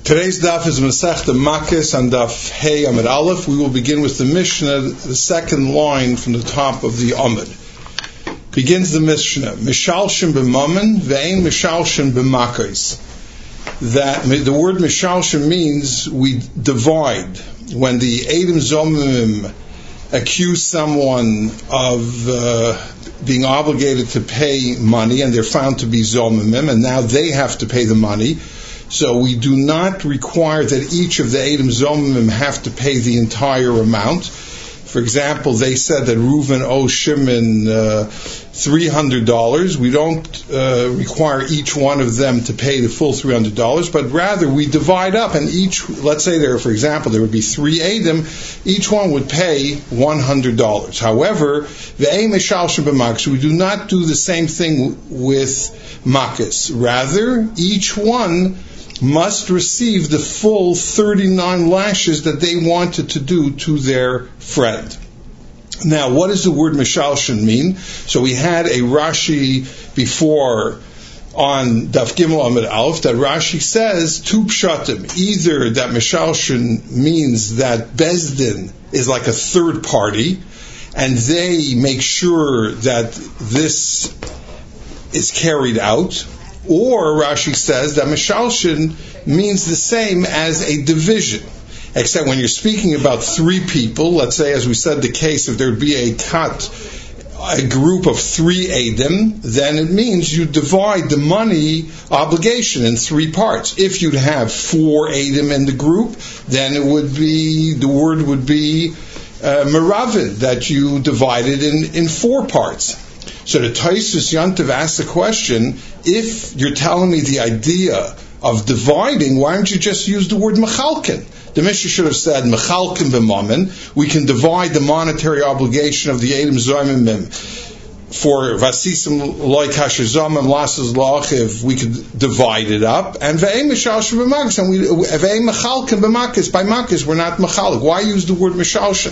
Today's daf is Masechta Makis on daf Hey Amud Aleph. We will begin with the Mishnah, the second line from the top of the Amud. Begins the Mishnah, Mishalshin b'mamen ve'ein mishalshin b'makos. That the word Mishalshin means we divide. When the Eidim Zomim accuse someone of being obligated to pay money, and they're found to be Zomimim, and now they have to pay the money. So we do not require that each of the Eidim Zomimim have to pay the entire amount. For example, they said that Reuven owes Shimon $300. We don't require each one of them to pay the full $300, but rather we divide up, and each, let's say there, for example, there would be 3 Eidim, each one would pay $100. However, ve'ein mishalshin b'makos, we do not do the same thing with makos. Rather, each one must receive the full 39 lashes that they wanted to do to their friend. Now, what does the word mishalshin mean? So we had a Rashi before on Daf Gimel Amud Aleph that Rashi says two pshatim. Either that mishalshin means that Bezdin is like a third party, and they make sure that this is carried out. Or Rashi says that mishalshin means the same as a division, except when you're speaking about 3 people, let's say, as we said, the case if there would be a group of 3 Eidim, then it means you divide the money obligation in 3 parts. If you'd have 4 Eidim in the group, then it would be, the word would be meravin, that you divide it in 4 parts. So the Tosfos Yantav asks the question, if you're telling me the idea of dividing, why don't you just use the word mechalkin? The Mishnah should have said mechalkin b'mamen. We can divide the monetary obligation of the Eidim Zomimim for vasisim loy kasher zomim lasses la'achiv. We could divide it up, and ve'ein mishalshin b'makos, and ve'ein mechalkin b'makos. By makos, we're not mechalik. Why use the word mishalshin?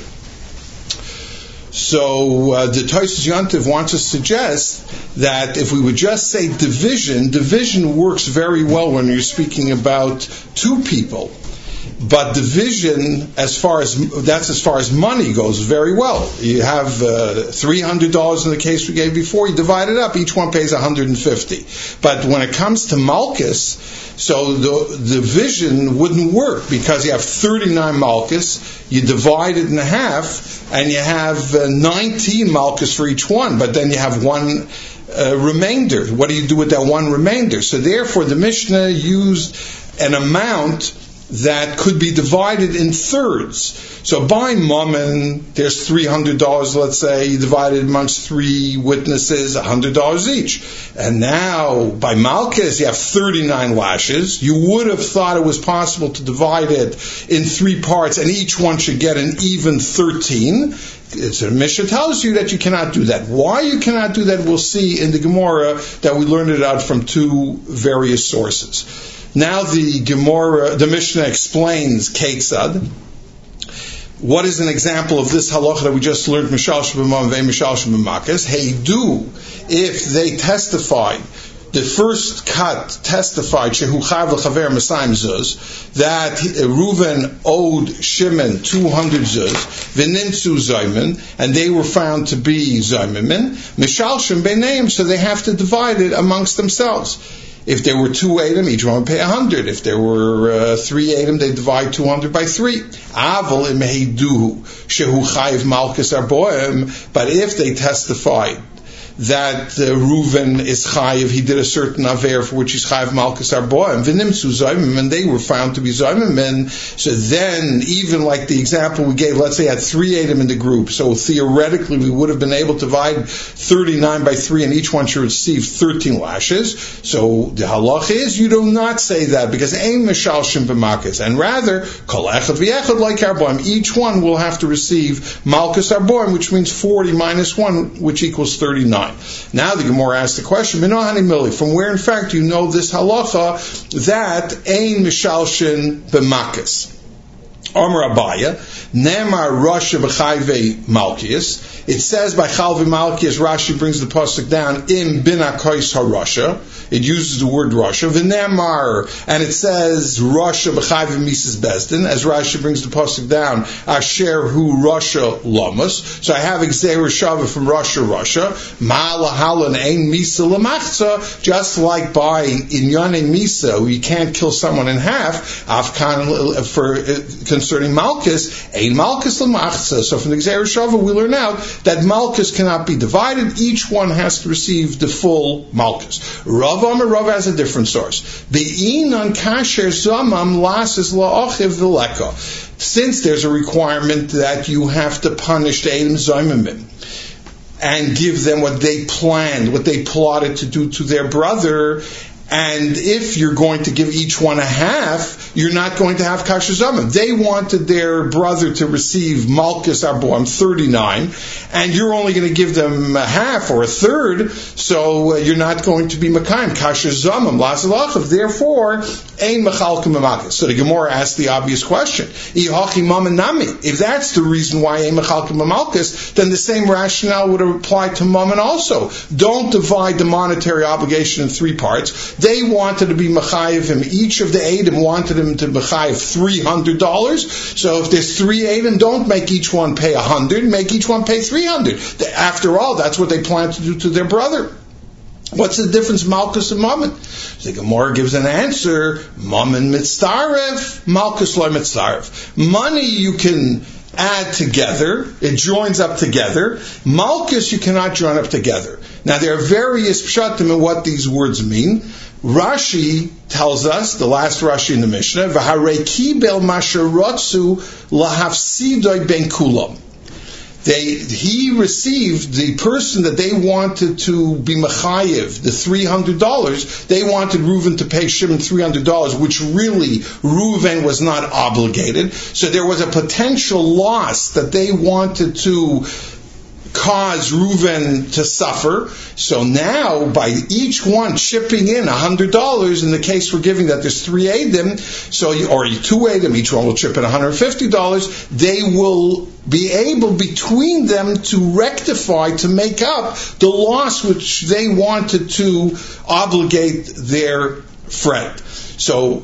So the Tosfos Yantav wants to suggest that if we would just say division works very well when you're speaking about 2 people. But division, as far as money goes, very well. You have $300 in the case we gave before. You divide it up; each one pays $150. But when it comes to malchus, so the division wouldn't work because you have 39 malchus. You divide it in half, and you have 19 malchus for each one. But then you have one remainder. What do you do with that one remainder? So therefore, the Mishnah used an amount that could be divided in thirds. So by mammon, there's $300, let's say, you divide it amongst 3 witnesses, $100 each. And now, by malchus, you have 39 lashes. You would have thought it was possible to divide it in 3 parts, and each one should get an even 13. So the Mishnah tells you that you cannot do that. Why you cannot do that, we'll see in the Gemara, that we learned it out from 2 various sources. Now the Mishnah explains Ketzad. What is an example of this halacha that we just learned? Mishalshin b'mamen ve'ein mishalshin b'makos. Heidu, if they testified, the first cut testified shehu chayav l'chaver masayim zuz, that Reuven owed Shimon 200 zuz, v'nimtzu zaymin, and they were found to be zaymimin. Mishalshin b'neim, so they have to divide it amongst themselves. If there were 2 Eidim, each one would pay 100. If there were 3 Eidim, they divide 200 by 3. Aval im heiduhu shehu chayiv malchus arboim. But if they testified that Reuven is chayiv, he did a certain aver for which he's chayiv malchus arboim, v'nimtzu zayimim, and they were found to be zayimim. So then, even like the example we gave, let's say I had 3 Eidim in the group, so theoretically we would have been able to divide 39 by 3, and each one should receive 13 lashes. So the halach is, you do not say that, because ein mishalshin b'makos, and rather, kol echad v'echad like arboim, each one will have to receive malchus arboim, which means 40 minus 1, which equals 39. Now the Gemara asks the question, from where in fact you know this halacha that ein mishalshin b'makos? Amar Abaya, Nemar Rasha b'chayvei Malkius. It says by Chalvei Malkius, Rashi brings the pasuk down, Im bina kois ha-Rasha. It uses the word Rasha. V'nemar, and it says Rasha b'chayvei Mises Bezdin, as Rashi brings the pasuk down, Asher hu Rasha Lamas. So I have Gzeira Shava from Rasha. Ma lahalan ein Misa lamachza, just like by Inyane Misa, you can't kill someone in half, Afkan for concerning Malchus, ein Malchus lamachza. So from the Gzeira Shava we learn out that Malchus cannot be divided, each one has to receive the full Malchus. Rav has a different source. Be'inan kasher zamam lasis la'achiv v'leka. Since there's a requirement that you have to punish the Eidim Zomimim and give them what they planned, what they plotted to do to their brother, and if you're going to give each one a half, you're not going to have kasher zamim. They wanted their brother to receive Malchus Arboam 39, and you're only going to give them a half or a third, so you're not going to be Makayim, kasher zamim, lasalachav. Therefore, ein mechalkim Malchus. So the Gemara asked the obvious question: if that's the reason why ein mechalkim Malchus, then the same rationale would apply to Mammon also. Don't divide the monetary obligation in three parts. They wanted to be mechayiv him. Each of the Eidim wanted him to mechayiv $300. So if there's 3 Eidim, don't make each one pay 100. Make each one pay 300. After all, that's what they planned to do to their brother. What's the difference, Malchus and Mammon? The Gemara gives an answer: Mammon mitzaref, Malchus lo mitzaref. Money you can add together, it joins up together. Malchus you cannot join up together. Now there are various pshatim in what these words mean. Rashi tells us, the last Rashi in the Mishnah, V'harei kibel masharotzu lahafsidoi ben kulam. He received the person that they wanted to be mechayiv, the $300. They wanted Reuven to pay Shimon $300, which really Reuven was not obligated. So there was a potential loss that they wanted to cause Reuven to suffer. So now, by each one chipping in $100, in the case we're giving that there's 3 Eidim, or 2 Eidim, each one will chip in $150, they will be able between them to rectify, to make up the loss which they wanted to obligate their friend. So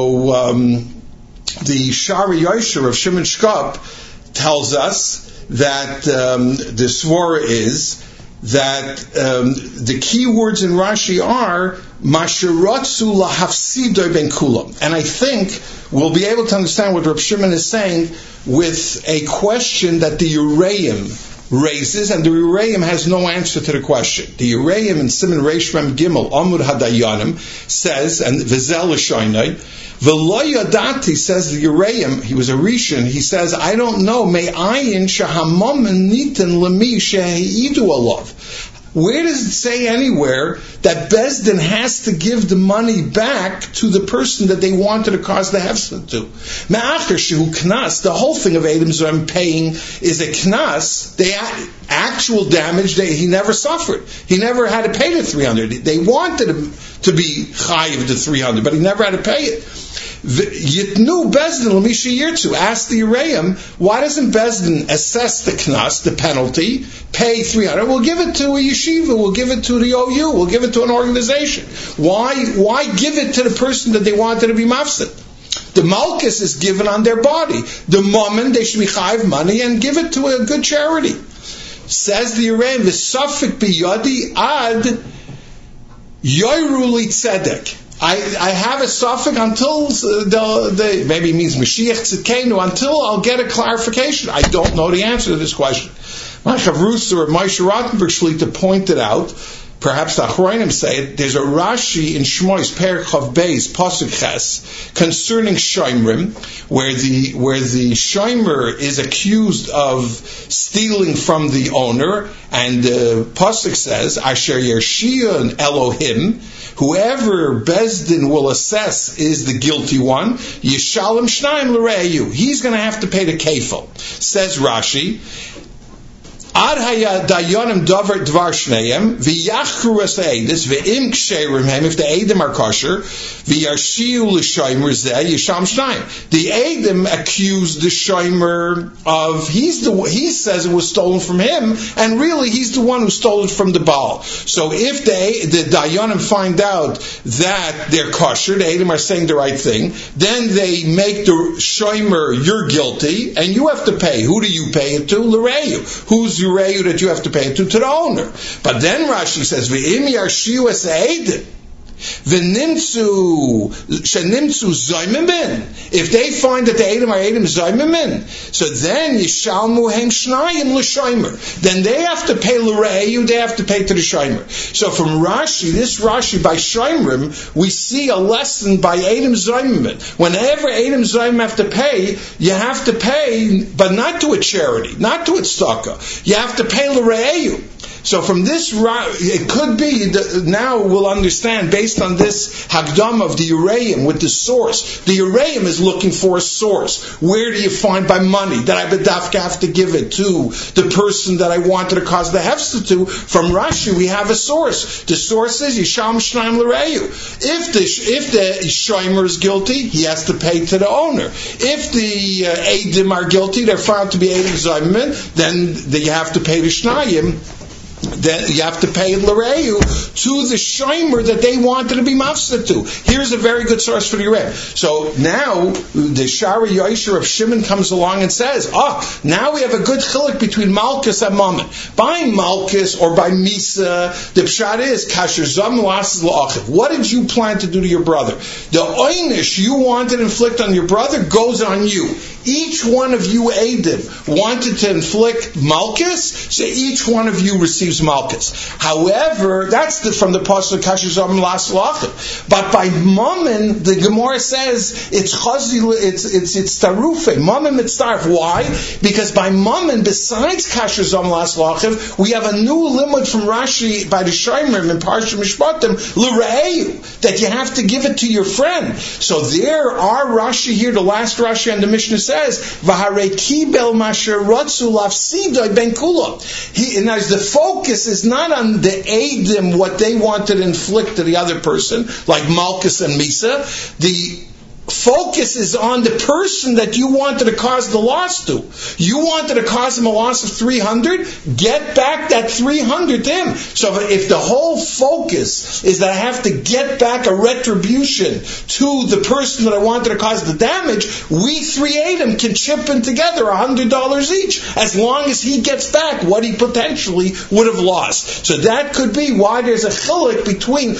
the Shari Yosher of Shimon Shkop tells us that the svara is that the key words in Rashi are masharatzu lahafsidoi ben kulam, and I think we'll be able to understand what Reb Shimon is saying with a question that the Uraim raises, and the Uraim has no answer to the question. The Uraim in Siman Reish Mem Gimel Amud Hadayanim says, and Vizel L'Shoinai, V'lo yadati, says the Uraim, he was a Rishon, he says, I don't know, me'ayin shahamam nitin lemi shehi'idu alav. Where does it say anywhere that Bezdin has to give the money back to the person that they wanted to cause the hefsed to? Me'acher shehu knas, the whole thing of Eidim Zom paying is a knas, the actual damage, he never suffered. He never had to pay the 300. They wanted him to be chayiv the 300, but he never had to pay it. Yitnu Bezdin l'misha yirtzu. Ask the Uraim, why doesn't Bezdin assess the knas, the penalty, pay 300? We'll give it to a yeshiva, we'll give it to the OU, we'll give it to an organization. Why give it to the person that they wanted to be mafsid? The Malchus is given on their body. The Mammon, they should be chayiv money and give it to a good charity. Says the Uraim, v'safik biyadi ad yoyru li tzedek. I have a suffix until maybe it means Mashiach Tzidkenu, until I'll get a clarification. I don't know the answer to this question. My Chavrus or Moshe Rottenberg Shlita pointed out, perhaps the Achronim say it, there's a Rashi in Shmois Perek Chav Beis Pasuk Ches concerning Shoimrim, where the Shoimer is accused of stealing from the owner, and Pasuk says, Asher Yershia Elohim, whoever Bezdin will assess is the guilty one, Yishalem Shnaim L'Re'yu, he's going to have to pay the kefil. Says Rashi, Ad haya dayanim davar dvar shneim v'yachru es eidis v'im ksherim hem, if the eidim are kosher, v'yarshiu l'shomer zeh yisham shnayim. The eidim accuse the shomer of he says it was stolen from him, and really he's the one who stole it from the Baal. So if the dayanim find out that they're kosher, the eidim are saying the right thing, then they make the shomer, you're guilty, and you have to pay. Who do you pay it to? L'reyu. Who's L'reyu that you have to pay it to? To the owner. But then Rashi says, V'im yarshiu es eidim. V'nimtzu zaymimin. If they find that the Eidim are Eidim zaymimin, so then yishalmu hem shnayim l'shomer. Then they have to pay l'reyu, they have to pay to the shomer. So from Rashi, this Rashi by shomrim, we see a lesson by Eidim zaymimin. Whenever Eidim zayim have to pay, you have to pay, but not to a charity, not to a tzedakah. You have to pay l'reyu. So from this, it could be that now we'll understand based on this Hagdam of the Uraim with the source. The Uraim is looking for a source. Where do you find by money that I have to give it to the person that I wanted to cause the hefsa to? From Rashi we have a source. The source is Yisham Shnaim L'Reyu. If the shomer is guilty, he has to pay to the owner. If the Eidim are guilty, they're found to be Eidim Zaymin, then you have to pay the Shnayim. Then you have to pay l'reyu to the shomer that they wanted to be mafsed to. Here's a very good source for the Rebbe. So now the Shari Yosher of Shimon comes along and says, now we have a good chiluk between Malkus and Mammon. By Malkus or by Misa, the pshat is kasher zam l'asas l'achiv. What did you plan to do to your brother? The oynish you wanted to inflict on your brother goes on you. Each one of you Eidim wanted to inflict Malkus, so each one of you receives Malkus. However, that's from the pasuk Kasher Zam Las Lachim. But by Mammon, the Gemara says it's tarufe. Mammon mitzarf. Why? Because by Mammon, besides Kasher Zam Las Lachim, we have a new limud from Rashi by the Shomrim in Parsha Mishpatim l'reyu, that you have to give it to your friend. So there are Rashi here, the last Rashi and the Mishnah says, V'harei kibel masher rotzu lafsidoi ben kula. And as the focus is not on the Eidim, what they wanted to inflict to the other person, like Malkus and Misa. The focus is on the person that you wanted to cause the loss to. You wanted to cause him a loss of 300, get back that 300 to him. So if the whole focus is that I have to get back a retribution to the person that I wanted to cause the damage, we three Eidim can chip in together $100 each, as long as he gets back what he potentially would have lost. So that could be why there's a chiluk between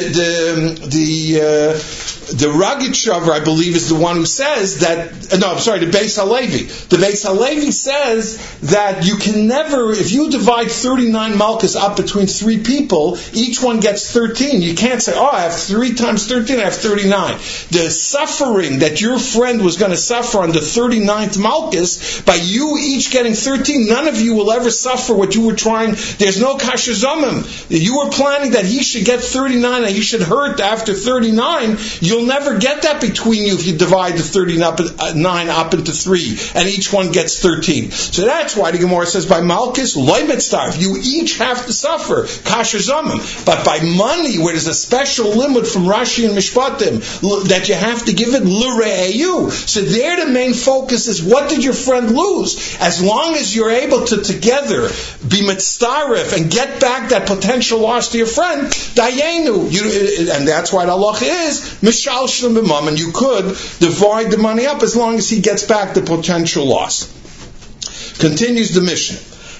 the Rugged Shavar, I believe, is the one who says that, the Beis Halevi. The Beis Halevi says that you can never, if you divide 39 Malkus up between three people, each one gets 13. You can't say, I have 3 times 13, I have 39. The suffering that your friend was going to suffer on the 39th Malkus, by you each getting 13, none of you will ever suffer what you were trying. There's no kasher zamim. You were planning that he should get 39 and he should hurt after 39. You'll never get that between you if you divide the 39 up into 3, and each one gets 13. So that's why the Gemara says by Malkus, loy mitzarf, you each have to suffer kasher zamim. But by money, where there's a special limit from Rashi and Mishpatim that you have to give it l're'eyu. So there the main focus is, what did your friend lose? As long as you're able to together be mitzaref and get back that potential loss to your friend, dayenu. And that's why the halacha is mishal shlem b'mam, and you could divide the money up as long as he gets back the potential loss. Continues the Mishnah.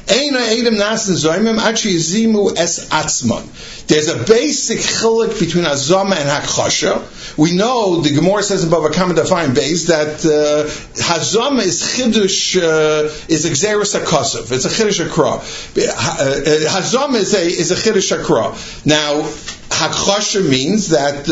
There's a basic chiluk between Hazama and Hakchasha. We know, the Gemara says in Bava Kama Dafayim Beis, that Hazama is Chidush, is Exeris HaKosav. It's a Chidush HaKra. Hazama is a Chidush HaKra. Now, Hakchasha means that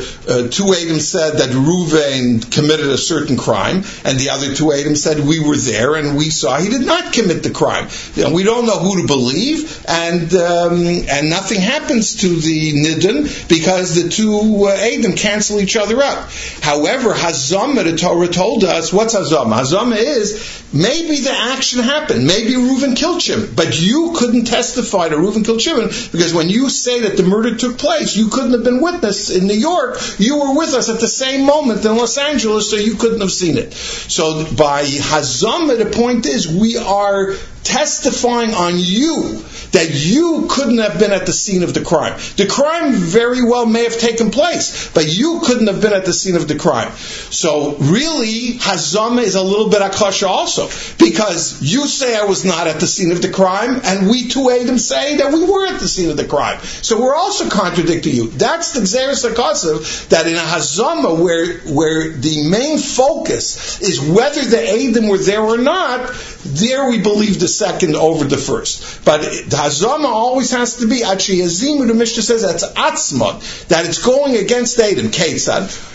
two Edom said that Reuven committed a certain crime, and the other two Edom said we were there and we saw he did not commit the crime. We don't know who to believe, and nothing happens to the Nidin because the two Edom cancel each other out. However, Hazama, the Torah told us, what's Hazama? Hazama is maybe the action happened. Maybe Reuven killed Shimon, but you couldn't testify to Reuven killed Shimon because when you say that the murder took place, you couldn't have been witness in New York. You were with us at the same moment in Los Angeles, so you couldn't have seen it. So by Hazama, the point is we are testifying on you that you couldn't have been at the scene of the crime. The crime very well may have taken place, but you couldn't have been at the scene of the crime. So really, Hazama is a little bit akasha also, because you say I was not at the scene of the crime, and we two Edom say that we were at the scene of the crime. So we're also contradicting you. That's the Gzeres HaKosav, that in a Hazama where the main focus is whether the Edom were there or not, there we believe the second over the first. But the Hazama always has to be, actually, Azimu, the Mishnah says that's Atzmot, that it's going against Edom. Ketzad.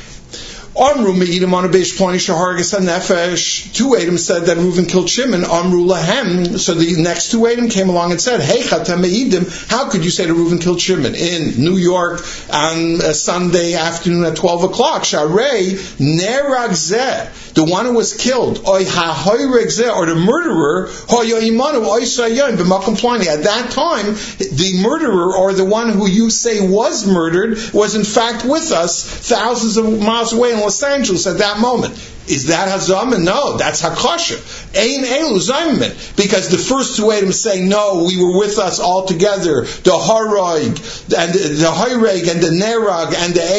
Amru me'idem on a beish ploni shahargas hanefesh. Two Edom said that Reuven killed Shimon. Amru lahem. So the next two Edom came along and said, Hey chata me'idem, how could you say that Reuven killed Shimon in New York on a Sunday afternoon at 12 o'clock? Sharei nerag zeh, the one who was killed, oy hahoyreg zeh, or the murderer, hoyo imanu oy sayon b'makom ploni. At that time, the murderer, or the one who you say was murdered, was in fact with us thousands of miles away in Los Angeles at that moment. Is that Hazama? No, that's Hakasha. Ein Elu Zayman. Because the first two Edom say, no, we were with us all together. The Haroig, and the Hayreg, and the Nerag, and the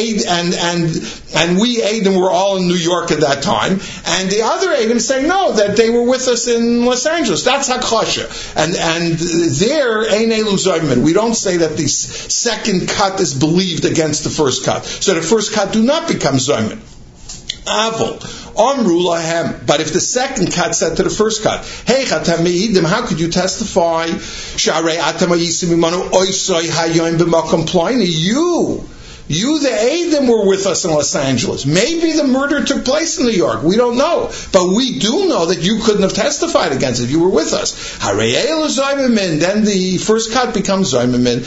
Aid, and we Edom were all in New York at that time. And the other Edom say, no, that they were with us in Los Angeles. That's Hakasha. And there, Ein Elu Zayman. We don't say that the second cut is believed against the first cut. So the first cut do not become Zayman. Avol, Amru lahem. But if the second cut said to the first cut, Hey chatam me'idim, how could you testify? Sharei atam hayisim imanu oisai hayoim b'makom ploini. You, the Edom, were with us in Los Angeles. Maybe the murder took place in New York. We don't know. But we do know that you couldn't have testified against it. You were with us. Then the first cut becomes Zaymamin.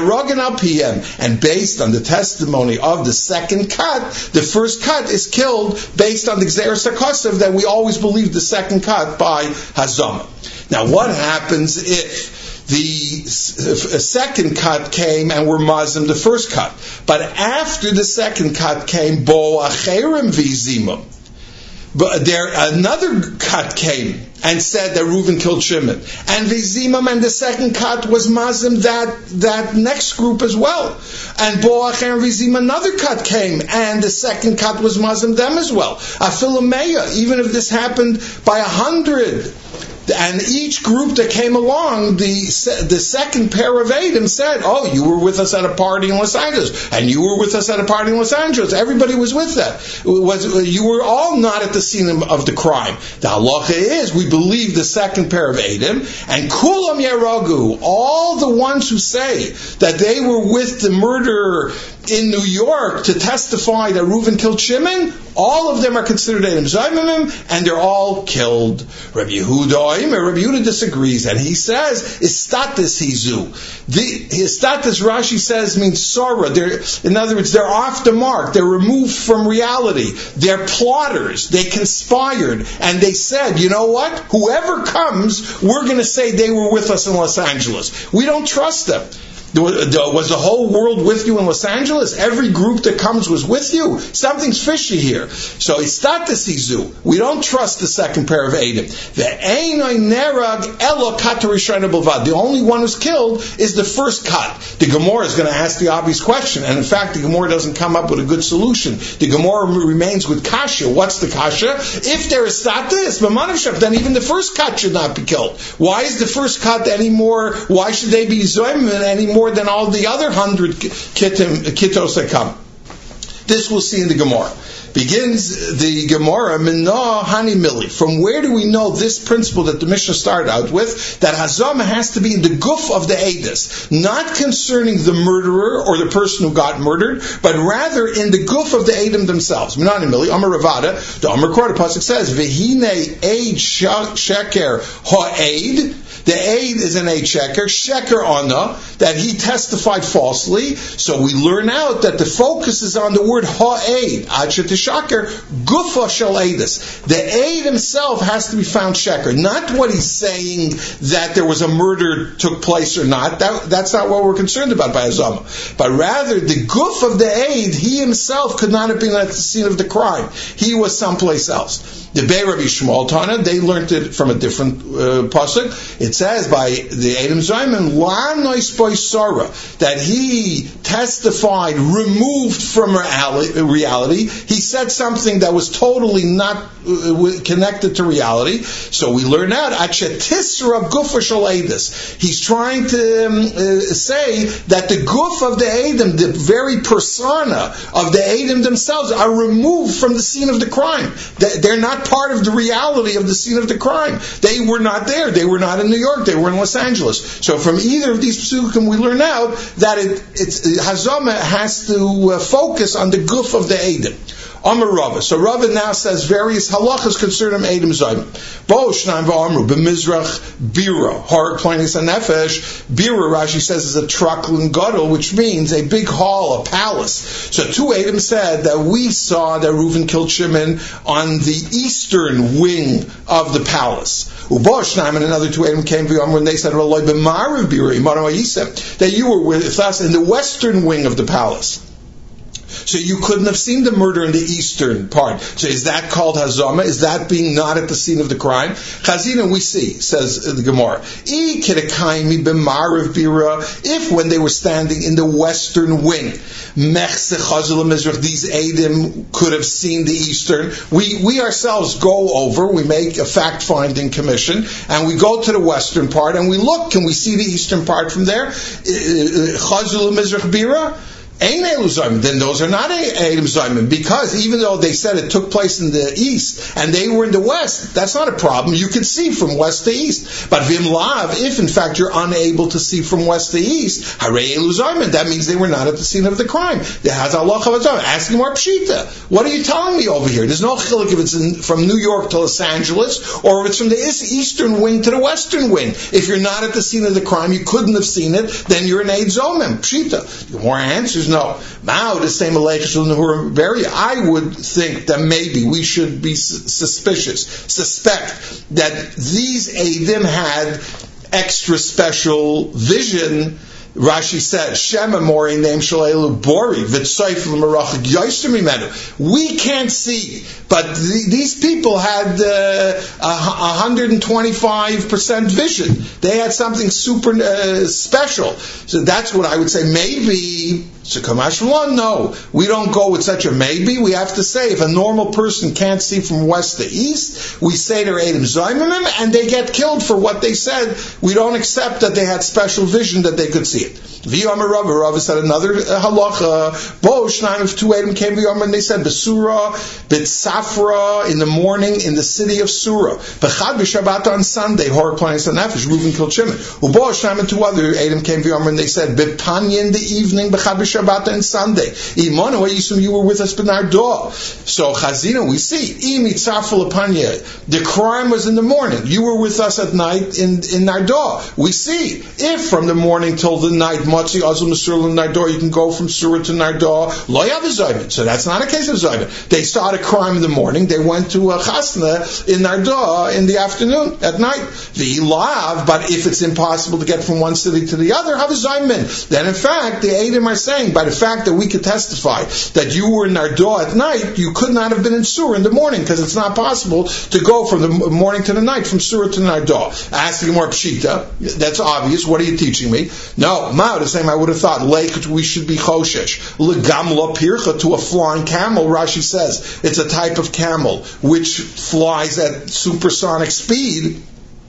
And based on the testimony of the second cut, the first cut is killed based on the Gzeres HaKosav that we always believe the second cut by Hazama. Now what happens if the second cut came and were mazim the first cut, but after the second cut came bo acherim vizimum, but there another cut came and said that Reuven killed Shimon, and vizimum, and the second cut was mazim that next group as well, and bo acherim vizimum, another cut came and the second cut was mazim them as well. Afilameya, even if this happened by 100. And each group that came along, the second pair of Edom said, oh, you were with us at a party in Los Angeles, and you were with us at a party in Los Angeles. Everybody was with that. You were all not at the scene of the crime. The halacha is, we believe the second pair of Edom, and kulam yaragu, all the ones who say that they were with the murderer in New York to testify that Reuven killed Shimon, all of them are considered Edom Zayimim, and they're all killed. Rabbi Yehuda disagrees, and he says, Istatis hizu. Istatis, Rashi says, means Sora. In other words, they're off the mark. They're removed from reality. They're plotters. They conspired, and they said, you know what? Whoever comes, we're going to say they were with us in Los Angeles. We don't trust them. Was the whole world with you in Los Angeles? Every group that comes was with you? Something's fishy here. So it's not the Sizu. We don't trust the second pair of Edom. The only one who's killed is the first cut. The Gemara is going to ask the obvious question, and in fact the Gemara doesn't come up with a good solution. The Gemara remains with Kasha. What's the Kasha? If there is status, then even the first cut should not be killed. Why is the first cut anymore? Why should they be Zoyim anymore than all the other 100 kittos that come? This we'll see in the Gemara. Begins the Gemara, Minah Hani Mili. From where do we know this principle that the Mishnah started out with, that Hazama has to be in the guf of the Eidos, not concerning the murderer or the person who got murdered, but rather in the guf of the Eidim themselves. Minah Hani Mili, Amar Ravada, the Amar Korah pasuk says, Vehine Eid Sheker Ha'eid. The aid is an aid sheker ana, that he testified falsely. So we learn out that the focus is on the word ha'aid, ad shetishaker, gufa shel aidis. The aid himself has to be found sheker, not what he's saying that there was a murder took place or not. That's not what we're concerned about by Hazama. But rather, the guf of the aid, he himself could not have been at the scene of the crime. He was someplace else. The Bei Rabbi Shmuel Tana, they learned it from a different pasuk. It says by the Edom Zayman, that he testified removed from reality. He said something that was totally not connected to reality. So we learn out, he's trying to say that the guf of the Edom, the very persona of the Edom themselves, are removed from the scene of the crime. They're not part of the reality of the scene of the crime. They were not there. They were not in New York. They were in Los Angeles. So from either of these psukim, we learn out that Hazama has to focus on the guf of the Edom. Amar Rava. So Rava now says various halachas concerning Edom Zayim. Bo Shnayim v'Amru b'Mizrach Bira Har Plainus Hanefesh. Bira, Rashi says, is a truckling gadol, which means a big hall, a palace. So two Edom said that we saw that Reuven killed Shimon on the eastern wing of the palace. Ubo Shnayim and another two Edom came v'Amru and they said that you were with us in the western wing of the palace. So you couldn't have seen the murder in the eastern part. So is that called Hazama? Is that being not at the scene of the crime? Chazina, we see, says the Gemara, if when they were standing in the western wing, these Eidim could have seen the eastern. We ourselves go over, we make a fact-finding commission, and we go to the western part, and we look, can we see the eastern part from there? Chazul Mizrach Bira? Then those are not Edom Zayim, because even though they said it took place in the east and they were in the west, that's not a problem. You can see from west to east. But Vim Lav, if in fact you're unable to see from west to east, Harei Elu Zayim, that means they were not at the scene of the crime. Asking more Pshita. What are you telling me over here? There's no chiluk if it's from New York to Los Angeles, or if it's from the eastern wing to the western wing. If you're not at the scene of the crime, you couldn't have seen it, then you're an Eid Zomim. Pshita. The more answers, no. Mao, the same I would think that maybe we should be suspect that these Eidim had extra special vision. Rashi said, Shema Mori name Shalelu Bori, Vitsaif Marachik Yaisimimenu. We can't see, but these people had 125% vision. They had something super special. So that's what I would say. Maybe, so Kamash Malon, no. We don't go with such a maybe. We have to say, if a normal person can't see from west to east, we say they're Edom Zayimim, and they get killed for what they said. We don't accept that they had special vision that they could see it. V'yamar Rava said another halacha. Bo Shnayim, if two Edom came v'yamar, and they said Besura, B'Safra in the morning in the city of Surah. B'chad b'Shabbat on Sunday, Hor Planis Hanefesh, Reuven killed Shimon. Ubo Shnayim and two other Edom came v'yamar, and they said B'Panya in the evening, B'chad b'Shabbat on Sunday. Imanu Yisum, you were with us b'Nardo. So Chazina, we see Imitzafel Panya. The crime was in the morning. You were with us at night in Nardo. We see if from the morning till the night Matzi Azul Masur Nardor, you can go from Surah to Nardor. Lo yav Zayim. So that's not a case of Zayim. They started a crime in the morning. They went to a chasna in Nardor in the afternoon, at night. The lav, but if it's impossible to get from one city to the other, have a Zayim. Then in fact, the Eidim are saying, by the fact that we could testify that you were in Nardor at night, you could not have been in Surah in the morning, because it's not possible to go from the morning to the night, from Surah to Nardor. Asking more Pshita, that's obvious. What are you teaching me? No, the same I would have thought. We should be choshesh. Legamla pircha, to a flying camel. Rashi says it's a type of camel which flies at supersonic speed.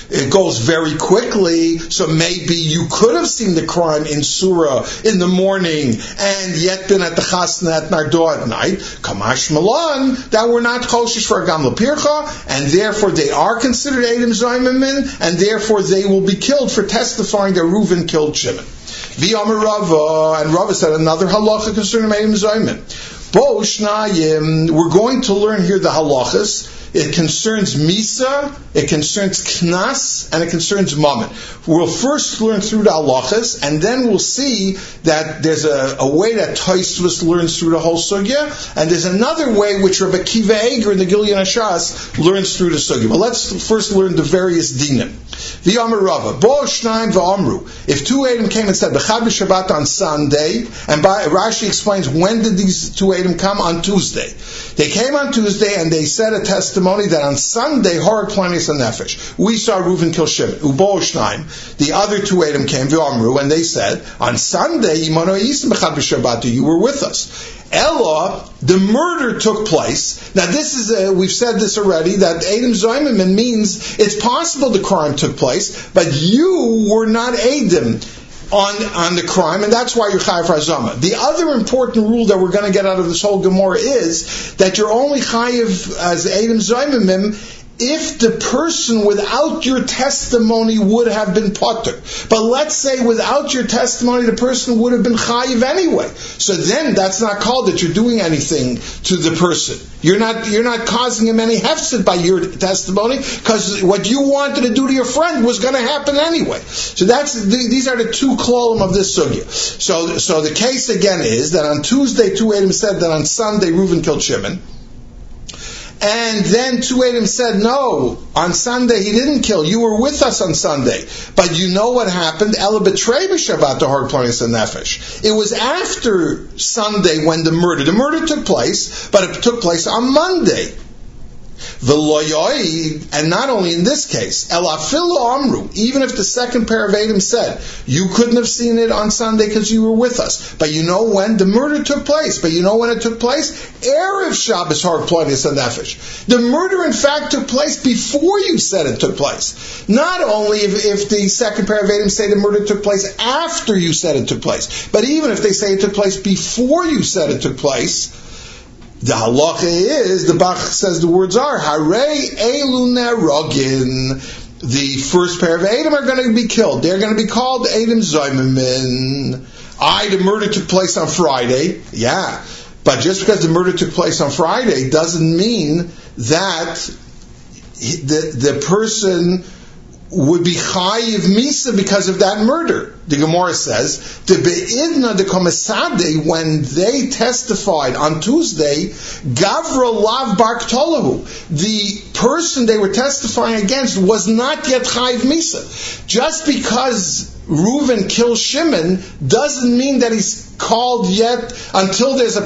it goes very quickly, so maybe you could have seen the crime in Surah in the morning and yet been at the Chasna at Nardo at night. Kamash Malan, that we're not Choshish for a Gam L'Pircha, and therefore they are considered Eidim Zaymamin, and therefore they will be killed for testifying that Reuven killed Shimon. V'Amar Rava, and Rava said another halacha concerning Eidim Zaymamin. Bo Shnayim, we're going to learn here the halachas. It concerns Misa, it concerns Knas, and it concerns Mammon. We'll first learn through the halachas, and then we'll see that there's a way that Tosfos learns through the whole sugya, and there's another way which Rabbi Akiva Eiger in the Gilyon HaShas learns through the sugya. But let's first learn the various dinim. V'Amar Rava, Bo Shnayim v'Amru. If two Eidim came and said, B'chad b'Shabbat on Sunday, and Rashi explains when did these two Eidim come? On Tuesday. They came on Tuesday and they said a testimony that on Sunday, Horek Planis and Nefesh, we saw Reuven kill Shimon. Ubo Shnaim. The other two Eidim came, V'Amru, and they said, on Sunday, Yimano Yisem B'chad b'Shabbat, you were with us. Ella, the murder took place. Now this is, we've said this already, that Eidim Zaymamin means it's possible the crime took place, but you were not Eidim on the crime, and that's why you're Chayav Hazama. The other important rule that we're going to get out of this whole Gemara is that you're only Chayav as Eidim Zaymamin if the person without your testimony would have been potter. But let's say without your testimony the person would have been chayiv anyway. So then that's not called that you're doing anything to the person. You're not causing him any hefset by your testimony, because what you wanted to do to your friend was going to happen anyway. So these are the two klolim of this sugya. So the case again is that on Tuesday two Eidim said that on Sunday Reuven killed Shimon. And then two Eidim said, no, on Sunday he didn't kill. You were with us on Sunday. But you know what happened? Ela betrei b'Shabbat the Horek Planis and Nefesh. It was after Sunday when the murder took place, but it took place on Monday. And not only in this case, even if the second pair of Eidim said, you couldn't have seen it on Sunday because you were with us, but you know when the murder took place, but you know when it took place? Erev Shabbos Horek Planis and Nefesh. The murder in fact took place before you said it took place. Not only if the second pair of Eidim say the murder took place after you said it took place, but even if they say it took place before you said it took place, the halacha is, the Bach says the words are, Harei Elu Nerogin. The first pair of Eidim are going to be killed. They're going to be called Eidim Zaymamin. The murder took place on Friday. Yeah. But just because the murder took place on Friday doesn't mean that the person would be chayiv misa because of that murder. The Gemara says, the be'idna de komisade, when they testified on Tuesday, Gavra lav barktolahu, the person they were testifying against was not yet chayiv misa. Just because Reuven kills Shimon doesn't mean that he's called yet until there's a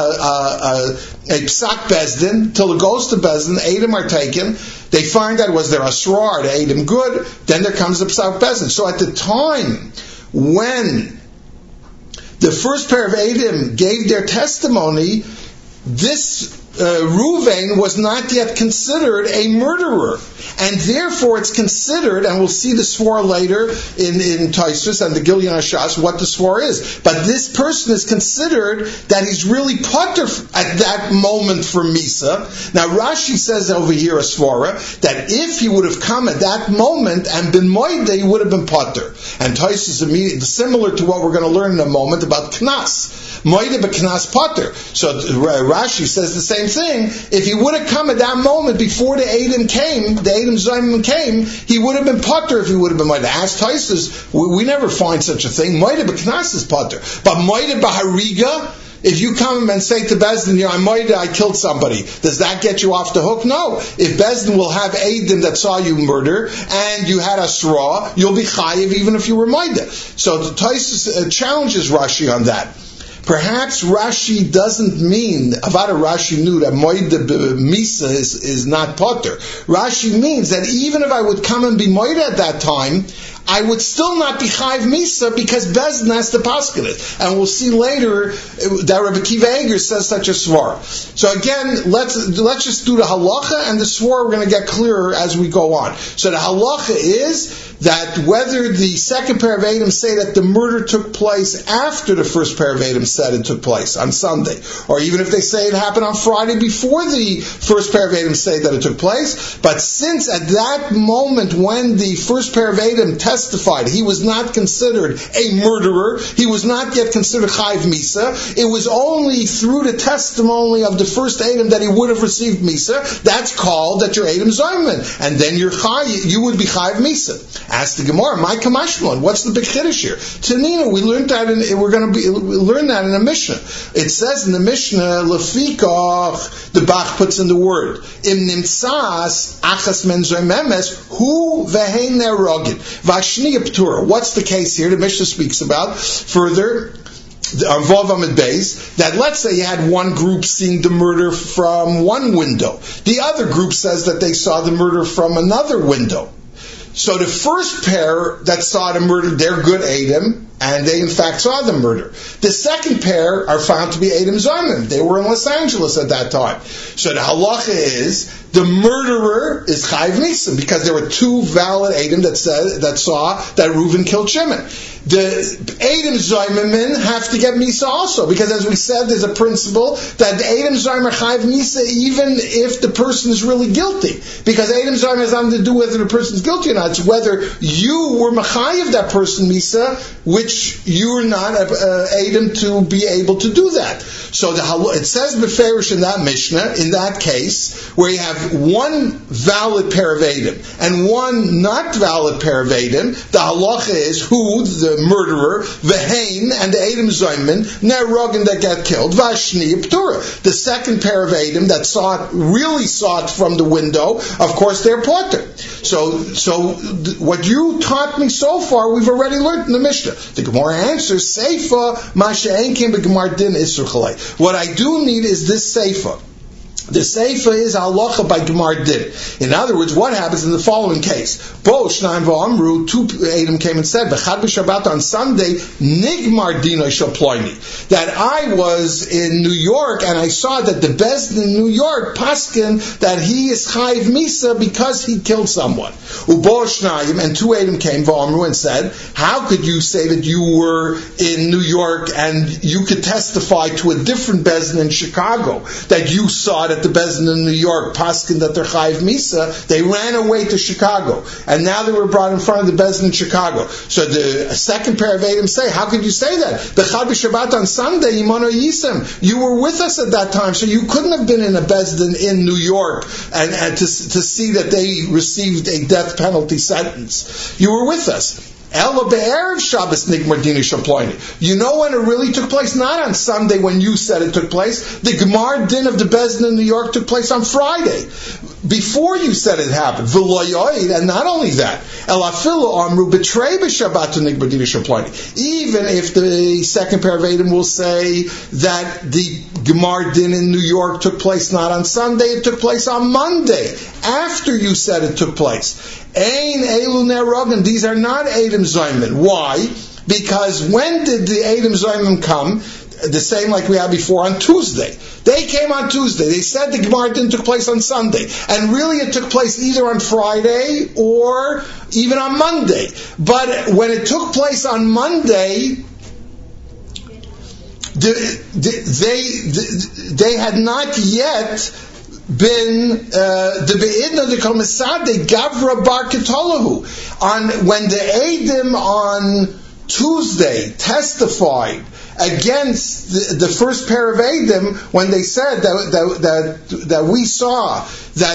psak bezdin, till it goes to bezdin, Eidim are taken, they find out was there a srar, the Eidim good, then there comes a psak bezdin. So at the time when the first pair of Eidim gave their testimony, this Reuven was not yet considered a murderer, and therefore it's considered, and we'll see the swar later in Tosfos and the Gilyon HaShas what the swar is. But this person is considered that he's really potter at that moment for Misa. Now Rashi says over here a svara that if he would have come at that moment and been moide, he would have been potter. And Tosfos is immediately similar to what we're going to learn in a moment about Knas. Moide b'Knas potter. So Rashi says the same thing. If he would have come at that moment before the Eidim came, the Eidim Zayim came, he would have been potter if he would have been moide. As Tosfos, we never find such a thing. Moide b'Knas is potter. But moide b'Hariga, if you come and say to Bezdin, I killed somebody, does that get you off the hook? No. If Bezdin will have Eidim that saw you murder, and you had a sra, you'll be chayiv even if you were moide. So the Tosfos challenges Rashi on that. Perhaps Rashi doesn't mean, Avada Rashi knew that Moed Misa is not potter. Rashi means that even if I would come and be Moed at that time, I would still not be Chayiv Misa because Bezdin has to paskin it. And we'll see later that Rabbi Kiva Eger says such a svara. So again, let's just do the halacha, and the svara we're going to get clearer as we go on. So the halacha is that whether the second pair of Eidim say that the murder took place after the first pair of Eidim said it took place on Sunday, or even if they say it happened on Friday before the first pair of Eidim say that it took place, but since at that moment when the first pair of Eidim testified, he was not considered a murderer, he was not yet considered Chayiv Misa, it was only through the testimony of the first Eidim that he would have received Misa, that's called that you're Eidim Zayman, and then you would be Chayiv Misa. Ask the Gemara, my Kamashmon, what's the big chiddush here? Tanina, we learned that we learn that in the Mishnah. It says in the Mishnah, Lefikach, the Bach puts in the word, Im nimtzas achas men zoymemes hu vehein nerogin vashniya ptura. What's the case here? The Mishnah speaks about further. Vav Amid Beis, that let's say you had one group seeing the murder from one window. The other group says that they saw the murder from another window. So the first pair that saw the murder, they're good Eidim, and they in fact saw the murder. The second pair are found to be Eidim Zayman. They were in Los Angeles at that time. So the halacha is, the murderer is Chayiv Misa, because there were two valid Eidim that saw that Reuven killed Shimon. The Eidim Zayman have to get Misa also, because as we said, there's a principle that the Eidim Zayman are Chayiv Misa even if the person is really guilty. Because Eidim Zayman has nothing to do with whether the person is guilty or not. It's whether you were Machayiv that person Misa, which you are not Eidim to be able to do that. So it says Beferish in that Mishnah, in that case, where you have one valid pair of Eidim and one not valid pair of Eidim, the halacha is who, the murderer, Vehain, and the Eidim Zayman, Nerogin that got killed, Vashni Ptura. The second pair of Eidim that really saw it from the window, of course they're Potter. So what you taught me so far, we've already learned in the Mishnah. The Gemara answers, Seifa, Masha Enkim, B'Gemar Din Isur Chalei. What I do need is this Seifa. The Seifa is halacha by Gemar Din. In other words, what happens in the following case? Bo Shnaim V'Amru, two Eidim came and said, B'chad B'Shabbat on Sunday, Nigmar Dino shall ployni. That I was in New York and I saw that the Bezdin in New York paskin that he is Chayiv Misa because he killed someone. Ubo Shnaim, and two Eidim came V'Amru and said, how could you say that you were in New York and you could testify to a different Bezdin in Chicago that you saw that the Bezdin in New York paskin that they're Chayiv Misa? They ran away to Chicago, and now they were brought in front of the Bezdin in Chicago. So the second pair of Eidim say, how could you say that? B'chad b'Shabbat on Sunday, Yimano Yisem, you were with us at that time, so you couldn't have been in a Bezdin in New York and to see that they received a death penalty sentence. You were with us. Ela be'erev Shabbos nigmar dinu shel ployni. You know when it really took place? Not on Sunday when you said it took place. The Gemar Din of the Bezdin in New York took place on Friday, before you said it happened. And not only that, Ela filu amru betrei b'Shabbat nigmar dinu shel ployni. Even if the second pair of Eidim will say that the Gemar Din in New York took place not on Sunday, it took place on Monday, after you said it took place. Ein elu nerogin. These are not Eidim Zayman. Why? Because when did the Eidim Zayman come? The same like we had before, on Tuesday. They came on Tuesday. They said the Gemara Din took place on Sunday. And really it took place either on Friday or even on Monday. But when it took place on Monday, they had not yet been the beidna the komisade Gavra Bar Ketolahu. On when the Eidim on Tuesday testified against the first pair of Eidim, when they said that we saw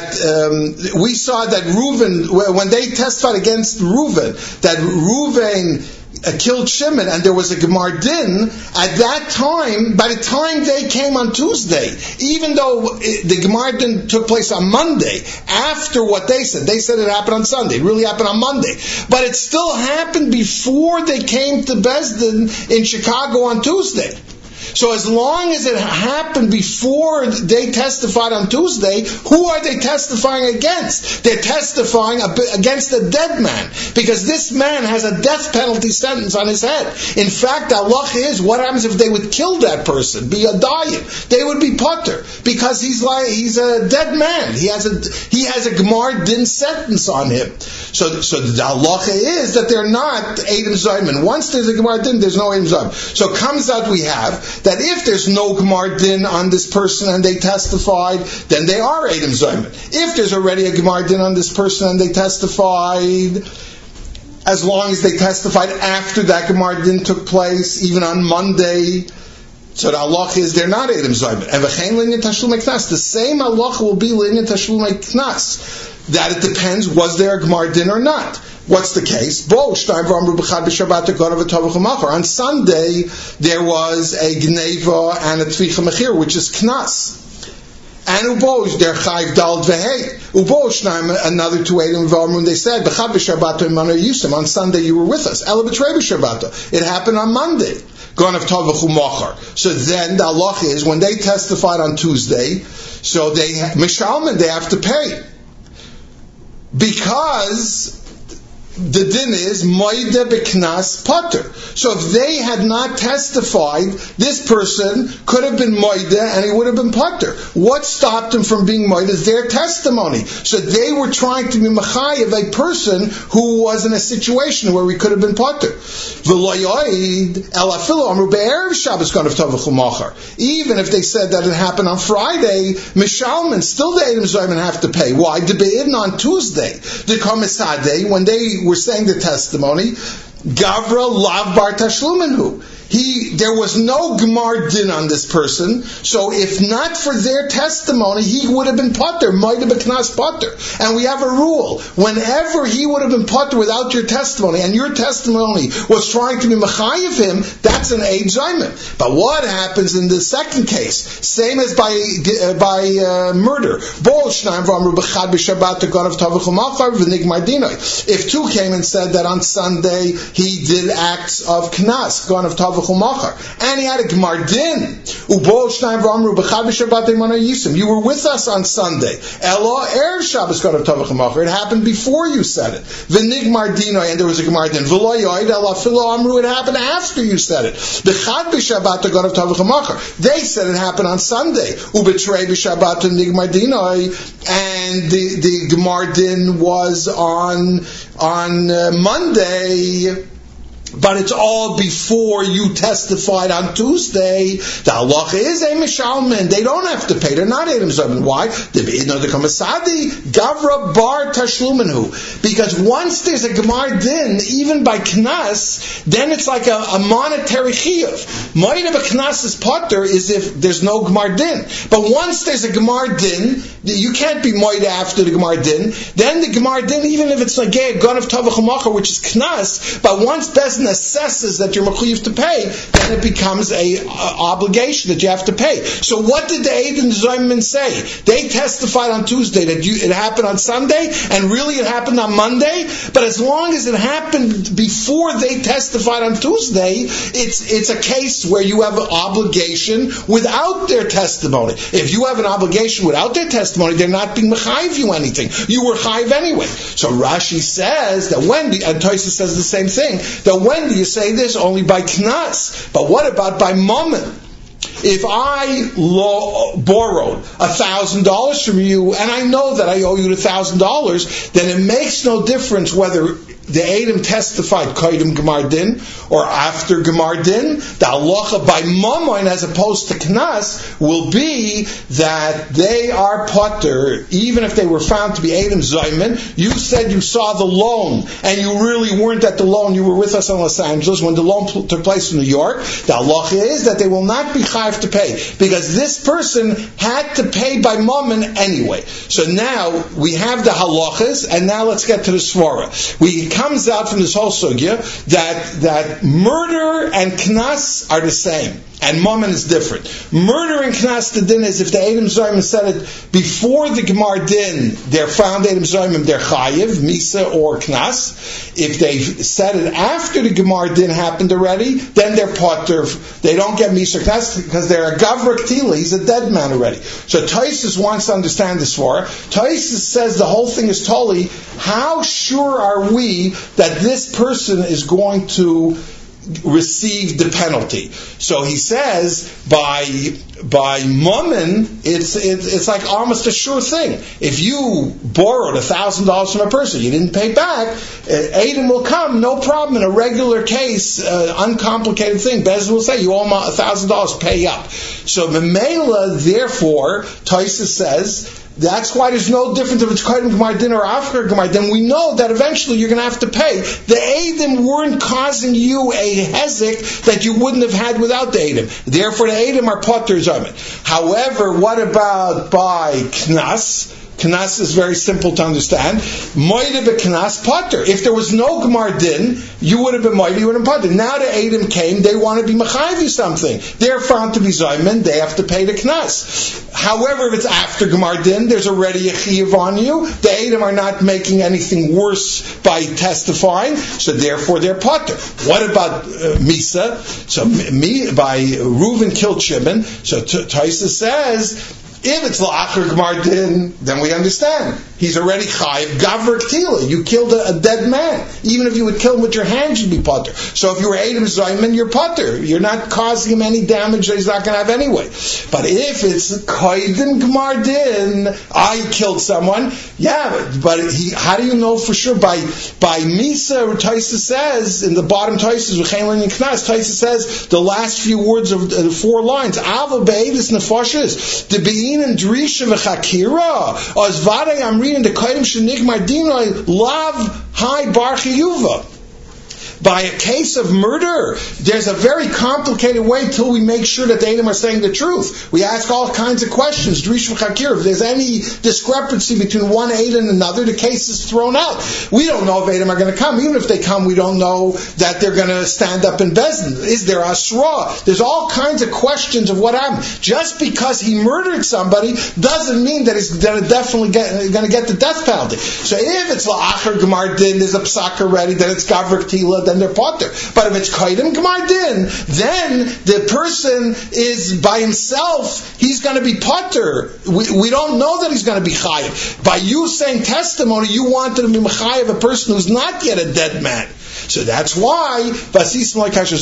that Reuven, when they testified against Reuven, that Reuven killed Shimon, and there was a Gemar Din, at that time, by the time they came on Tuesday, even though the Gemar Din took place on Monday, after what they said it happened on Sunday, it really happened on Monday, but it still happened before they came to Bezdin in Chicago on Tuesday. So as long as it happened before they testified on Tuesday, who are they testifying against? They're testifying against a dead man, because this man has a death penalty sentence on his head. In fact, Allah is, what happens if they would kill that person, be a dayim? They would be potter, because he's a dead man. He has a Gemar Din sentence on him. So the halacha is that they're not Eidim Zayman. Once there's a Gemar Din, there's no Eidim Zayman. So it comes out we have that if there's no Gemar Din on this person and they testified, then they are Eidim Zayman. If there's already a Gemar Din on this person and they testified, as long as they testified after that Gemar Din took place, even on Monday, so the halacha is they're not Eidim Zayman. And v'chein linyan tashlumei knas. The same halacha will be linyan tashlumei knas. That it depends, was there a Gemar Din or not? What's the case? On Sunday, there was a Gneva and a Tvicha Mechir, which is Knas. And Ubosh, they're Chayv Dal Vehei. Ubosh, another two Eidim V'Amrun, they said, B'chad b'Shabbat Imanu Yusem. On Sunday you were with us. Ela b'Trei b'Shabbat. It happened on Monday. Ganav Tavachu Machar. So then the halacha is, when they testified on Tuesday, so they, Mishalman, they have to pay. Because the din is moide beknas potter. So if they had not testified, this person could have been moide and he would have been potter. What stopped him from being moide is their testimony. So they were trying to be mechayev a person who was in a situation where he could have been potter. Even if they said that it happened on Friday, Mishalman, still the Eidim Zayman have to pay. Why? The Be'idin on Tuesday, the Komisadeh, when they were saying the testimony, Gavra Lav Bar Tashluminhu. There was no Gemar Din on this person, so if not for their testimony, he would have been potter, might have been knas potter. And we have a rule: whenever he would have been potter without your testimony, and your testimony was trying to be mechayev him, that's an Eid Zayman. But what happens in the second case? Same as by murder. If two came and said that on Sunday he did acts of knas, ganav tavach, and he had a Gemar Din. You were with us on Sunday. It happened before you said it. And there was a Gemar Din. It happened after you said it. They said it happened on Sunday. And the Gemar Din was on Monday. But it's all before you testified on Tuesday. The halacha is a mishalman. They don't have to pay. They're not Eidim Zayman. Why? The Kamasadi Gavra Bar Tashluminhu. Because once there's a Gemar Din, even by Knas, then it's like a monetary chiyuv. Moed of a Knas's potter is if there's no Gemar Din. But once there's a Gemar Din, you can't be moed after the Gemar Din. Then the Gemar Din, even if it's like a gun of Tavach, which is Knas, but once Bezin assesses that you're mechuyev to pay, then it becomes a obligation that you have to pay. So what did the Eidim Zayman say? They testified on Tuesday that it happened on Sunday, and really it happened on Monday. But as long as it happened before they testified on Tuesday, it's a case where you have an obligation without their testimony. If you have an obligation without their testimony, they're not being mechayev you anything. You were chayev anyway. So Rashi says that when, and Tosfos says the same thing, that when do you say this? Only by Knas. But what about by Mammon? If I borrowed $1,000 from you, and I know that I owe you $1,000, then it makes no difference whether the Eidim testified Kodim Gemar Din or after Gemar Din. The halacha by Mammon as opposed to Knas will be that they are potter, even if they were found to be Eidim Zayman. You said you saw the loan, and you really weren't at the loan. You were with us in Los Angeles when the loan took place in New York. The halacha is that they will not be chayav to pay, because this person had to pay by Mammon anyway. So now we have the halachas, and now let's get to the svara. It comes out from this whole sugya that murder and knas are the same. And Mammon is different. Murder and Knas the din is if the Edom Zoyim said it before the Gemar din, they're found Edom Zoyim, they're Chayiv, Misa or Knas. If they said it after the Gemar din happened already, then they're Potter. They don't get Misa or Knas because they're a Gavra Ktila. He's a dead man already. So Taisus wants to understand this for. Taisus says the whole thing is totally, how sure are we that this person is going to receive the penalty? So he says by Mammon, it's like almost a sure thing. If you borrowed $1,000 from a person, you didn't pay back, Edom will come, no problem. In a regular case, uncomplicated thing, Bez will say, you owe him $1,000, pay up. So Memela, therefore, Taisus says, that's why there's no difference if it's Kodim Gemar Din or After Gemar Din. We know that eventually you're going to have to pay. The Edom weren't causing you a hezek that you wouldn't have had without the Edom. Therefore, the Edom are Potter Zoyim. However, what about by Knas? Knas is very simple to understand. Moide be Knas Potter. If there was no Gemar Din, you would have been Moide, you would have been Potter. Now the Edom came, they want to be Mechayiv something. They're found to be Zoyim, they have to pay the Knas. However, if it's after Gemar Din, there's already a Chiyav on you. The Edom are not making anything worse by testifying, so therefore they're Potter. What about Misa? So by Reuven killed Shimon, so Taisa says, if it's la'achar Gemar Din, then we understand. He's already chayiv gavra ktila. You killed a dead man. Even if you would kill him with your hands, you'd be potter. So if you were Edom Zoyman, you're potter. You're not causing him any damage that he's not going to have anyway. But if it's kodim Gemar Din, I killed someone, yeah, but how do you know for sure? By Misa, Taisa says, in the bottom Taisa, Taisa says, the last few words of the 4 lines, Ava be'edis nefashis, the be'in and drisha v'chakira, as vadei amrin in the kodim shenik mardinoi, lav hai bar chiyuva. By a case of murder, there's a very complicated way till we make sure that the Edom are saying the truth. We ask all kinds of questions. Drish v'chakir. If there's any discrepancy between one Edom and another, the case is thrown out. We don't know if Edom are going to come. Even if they come, we don't know that they're going to stand up in Bezdin. Is there Asra? There's all kinds of questions of what happened. Just because he murdered somebody doesn't mean that he's definitely going to get the death penalty. So if it's La'achar Gemar Din, there's a psak already, then it's Gavra Ktila, then they're potter. But if it's Kodim Gemar Din, then the person is by himself, he's going to be potter. We don't know that he's going to be chayiv. By you saying testimony, you wanted to be chayiv a person who's not yet a dead man. So that's why says,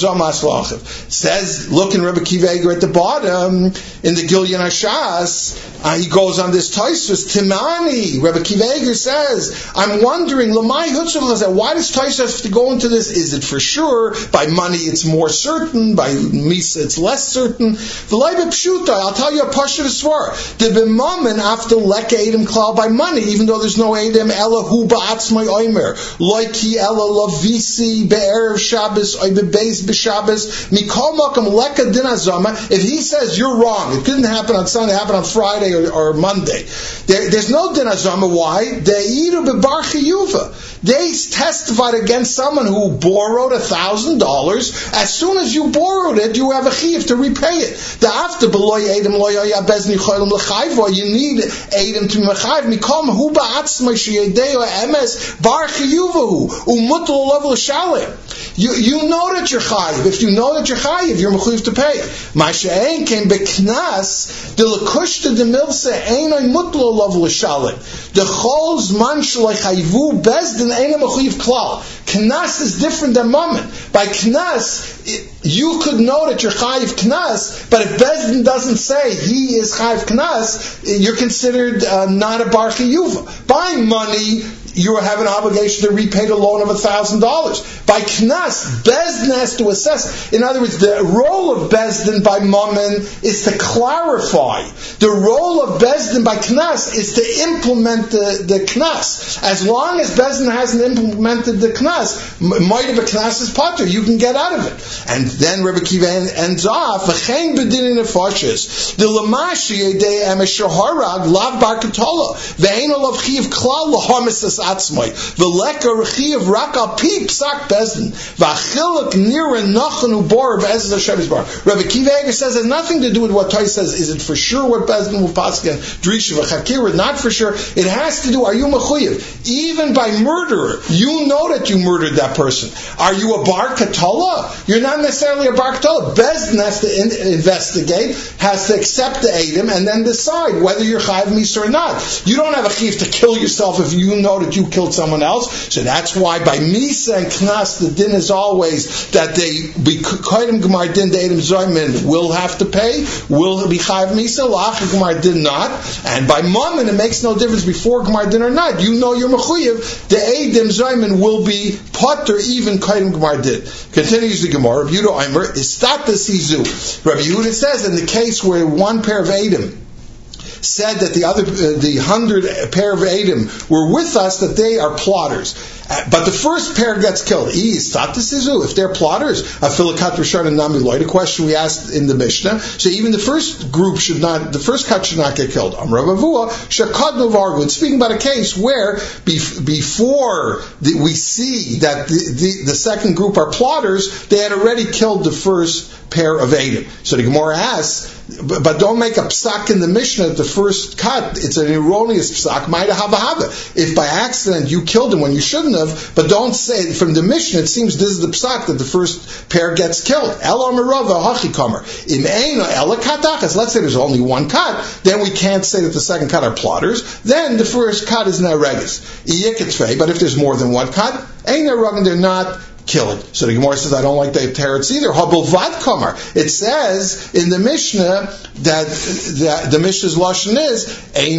look in Rebbe Kiva Eger at the bottom in the Gilyon Hashas, he goes on this Tosfos Timani. Rebbe Kiva Eger says, I'm wondering, why does Tosfos have to go into this? Is it for sure? By money it's more certain, by Misa it's less certain. I'll tell you a Pasha Svar. The B'mamen after Leka Edom Klal by money, even though there's no Edom, Ella Hu Ba'atzmai Oimer, Loiki Ella Lavisi Be'erev Shabbos, Oy Be'beis B'Shabbos, Mikol Makam Leka Din Azama. If he says you're wrong, it didn't happen on Sunday, it happened on Friday or Monday, there's no Din Azama. Why? De'iru Be'bar Chiyuva. They testified against someone who borrowed $1,000. As soon as you borrowed it, you have a chiyuv to repay it. The after beloy Edom loy bezni cholim l'chayvo. You need Edom to be mechayiv. Mikom hu ba'atzmai sheyedeo emes bar chiyuvahu umutul olav l'shalem. You know that you're chayiv. If you know that you're chayiv, you're mechayiv to pay. Ma'ashe'en came beknas the lekushta de milse einay mutul olav l'shalem. The chol zman shalei chayivu bezdin einay mechayiv klal. Knas is different than Mammon. By Knas, you could know that you're Chayiv Knas, but if Bezdin doesn't say he is Chayiv Knas, you're considered not a Bar Chiyuva. By money, you have an obligation to repay the loan of $1,000. By Knas, Bezdin has to assess. In other words, the role of Bezdin by Mammon is to clarify. The role of Bezdin by Knas is to implement the Knas. As long as Bezdin hasn't implemented the Knas, knas, might have a knas is potter, you can get out of it. And then Rabbi Kiva ends off, v'chein b'dinin nefashis, the lamashi yedei emesh shaharag lav bar katola, v'ein olav chiv klal lahamis atzmai, v'leka rechiv rak al pi psak bezdin, v'achilak nira nachanu bar v'ezes Hashem's bar. Rabbi Kiva Eger says it has nothing to do with what Tais says. Is it for sure what bezdin will pass again? Drisha v'chakira, not for sure. It has to do, are you mechuyev? Even by murder, you know that you murdered that person. Are you a bar katola? You're not necessarily a bar katola. Bezdin has to investigate, has to accept the Edom, and then decide whether you're chayav misa or not. You don't have a chiv to kill yourself if you know that you killed someone else. So that's why by misa and knas, the din is always that they be koydem gemar din, the Edom zoymin will have to pay, will be chayav misa, lach gemar din not. And by mammon, it makes no difference before gemar din or not. You know you're mechuyev, the Edom zoymin will be potter even koydem gemar din. Continues the Gemara, Rabbi Yehuda Omer, istatas hizu. Rabbi Yehuda says in the case where one pair of Edom said that the 100 pair of Edom were with us, that they are plotters. But the first pair gets killed. If they're plotters, a question we asked in the Mishnah. So even the first cut should not get killed. Speaking about a case where before we see that the second group are plotters, they had already killed the first pair of Edom. So the Gemara asks, but don't make a psak in the Mishnah at the first cut. It's an erroneous psak. If by accident you killed him when you shouldn't have, but don't say from the Mishnah. It seems this is the psak that the first pair gets killed. Let's say there's only one cut, then we can't say that the second cut are plotters. Then the first cut is neregis. But if there's more than one cut, they're not killing. So the Gemara says, I don't like the teretz either. It says in the Mishnah that the Mishnah's lashon is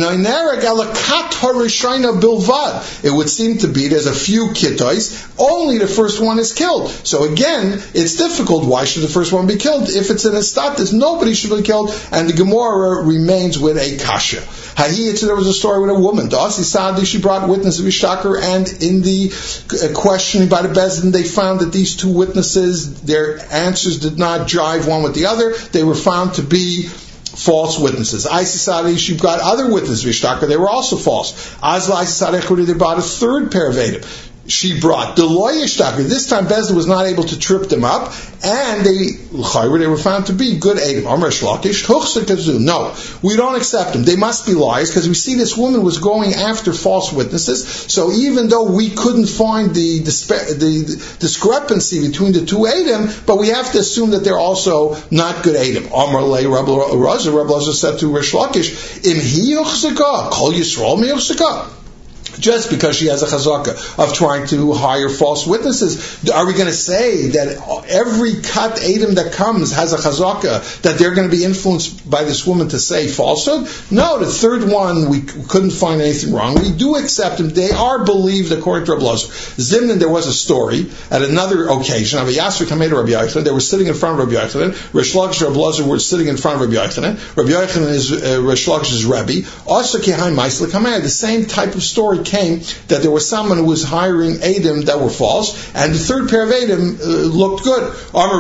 it would seem to be there's a few kittais, only the first one is killed. So again, it's difficult. Why should the first one be killed? If it's in a status, nobody should be killed, and the Gemara remains with a kasha. There was a story with a woman. She brought witness of Ishtakar, and in the questioning by the Bezdin, they found that these two witnesses, their answers did not jive one with the other. They were found to be false witnesses. She got other witnesses of Ishtakar, they were also false. Azla they brought a third pair of Edom. She brought the loy Ishtakar. This time Bezdin was not able to trip them up, and they were found to be good Edom. No, we don't accept them. They must be liars, because we see this woman was going after false witnesses. So even though we couldn't find the discrepancy between the two Edom, but we have to assume that they're also not good Edom. Amar le Rabbi Elazar said to Rish Lakish, Im hi yuchzaka, kol Yisrael mi yuchzaka. Just because she has a chazaka of trying to hire false witnesses, are we going to say that every cut Edom that comes has a chazaka, that they're going to be influenced by this woman to say falsehood? No, the third one, we couldn't find anything wrong. We do accept them. They are believed according to Rabbi Elazar. Zimnan, there was a story at another occasion. Rabbi Yasser Kamed Rabbi Yochanan, they were sitting in front of Rabbi Yochanan. Rish Lakish and Rabbi Elazar were sitting in front of Rabbi Yochanan. Rabbi Yochanan is Rish Lakish's Rebbe. Also, the same type of story came that there was someone who was hiring Edom that were false, and the third pair of Edom looked good.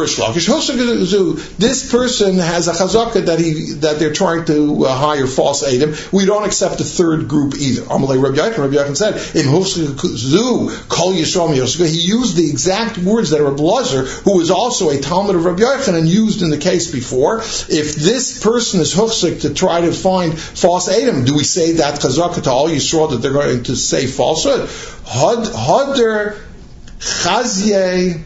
This person has a chazaka that they're trying to hire false Edom. We don't accept the third group either. Rabbi Yochanan said, he used the exact words that Rabbi Elazar, who was also a Talmud of Rabbi Yochanan, used in the case before. If this person is huchzik to try to find false Edom, do we say that chazaka to all Yisrael that they're going to say falsehood? Hader chazye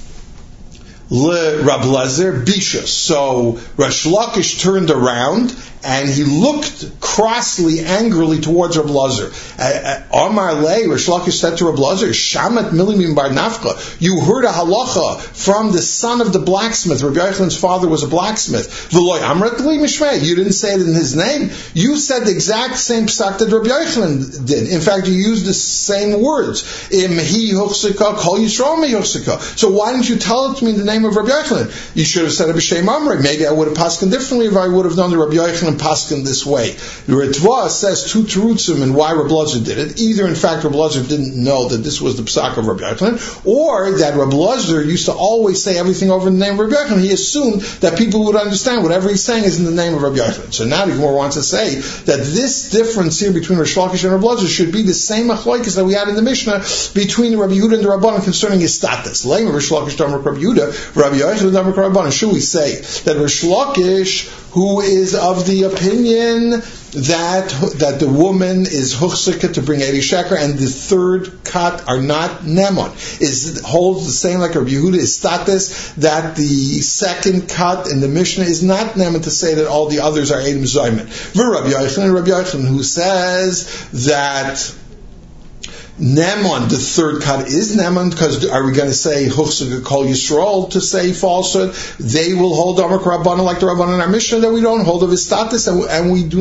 le Rabbi Elazar bisha. So Rish Lakish turned around and he looked crossly, angrily towards Rabbi Elazar. Amar le, Rish Lakish said to Rabbi Elazar, Shamat milimim bar nafka. You heard a halacha from the son of the blacksmith. Rabbi Yochanan's father was a blacksmith. V'loy amrat li mishmei. You didn't say it in his name. You said the exact same psak that Rabbi Yochanan did. In fact, you used the same words. Im hi huchsika, kol Yisrael mi huchsika. So why didn't you tell it to me in the name name of Rabbi Yochanan. You should have said it b'shem Amrei. Maybe I would have paskin differently if I would have known that Rabbi Yochanan paskin this way. The Ritva says two terutzim and why Rabbi Lazar did it. Either, in fact, Rabbi Lazar didn't know that this was the psak of Rabbi Yochanan, or that Rabbi Lazar used to always say everything over in the name of Rabbi Yochanan. He assumed that people would understand whatever he's saying is in the name of Rabbi Yochanan. So now the Gemara wants to say that this difference here between Rish Lakish and Rabbi Lazar should be the same machlokes that we had in the Mishnah between Rabbi Yehuda and the Rabbanan concerning his status. Lema Rish Lakish Damar Rabbi Yehuda, Rabbi Yochanan Damar Rabbanan. Should we say that Rish Lakish, who is of the opinion that the woman is huchsika to bring 80 sheker and the third cut are not nemon, holds the same like Rabbi Yehuda is status, that the second cut in the Mishnah is not nemon to say that all the others are edim zayman. Rabbi Yochanan, who says that Nemon, the third cut is Nemon, because are we going to say Huchsuk Kol Yisrael to say falsehood? They will hold Amar Rabbanan like the Rabbanan in our Mishnah that we don't hold of his status, and we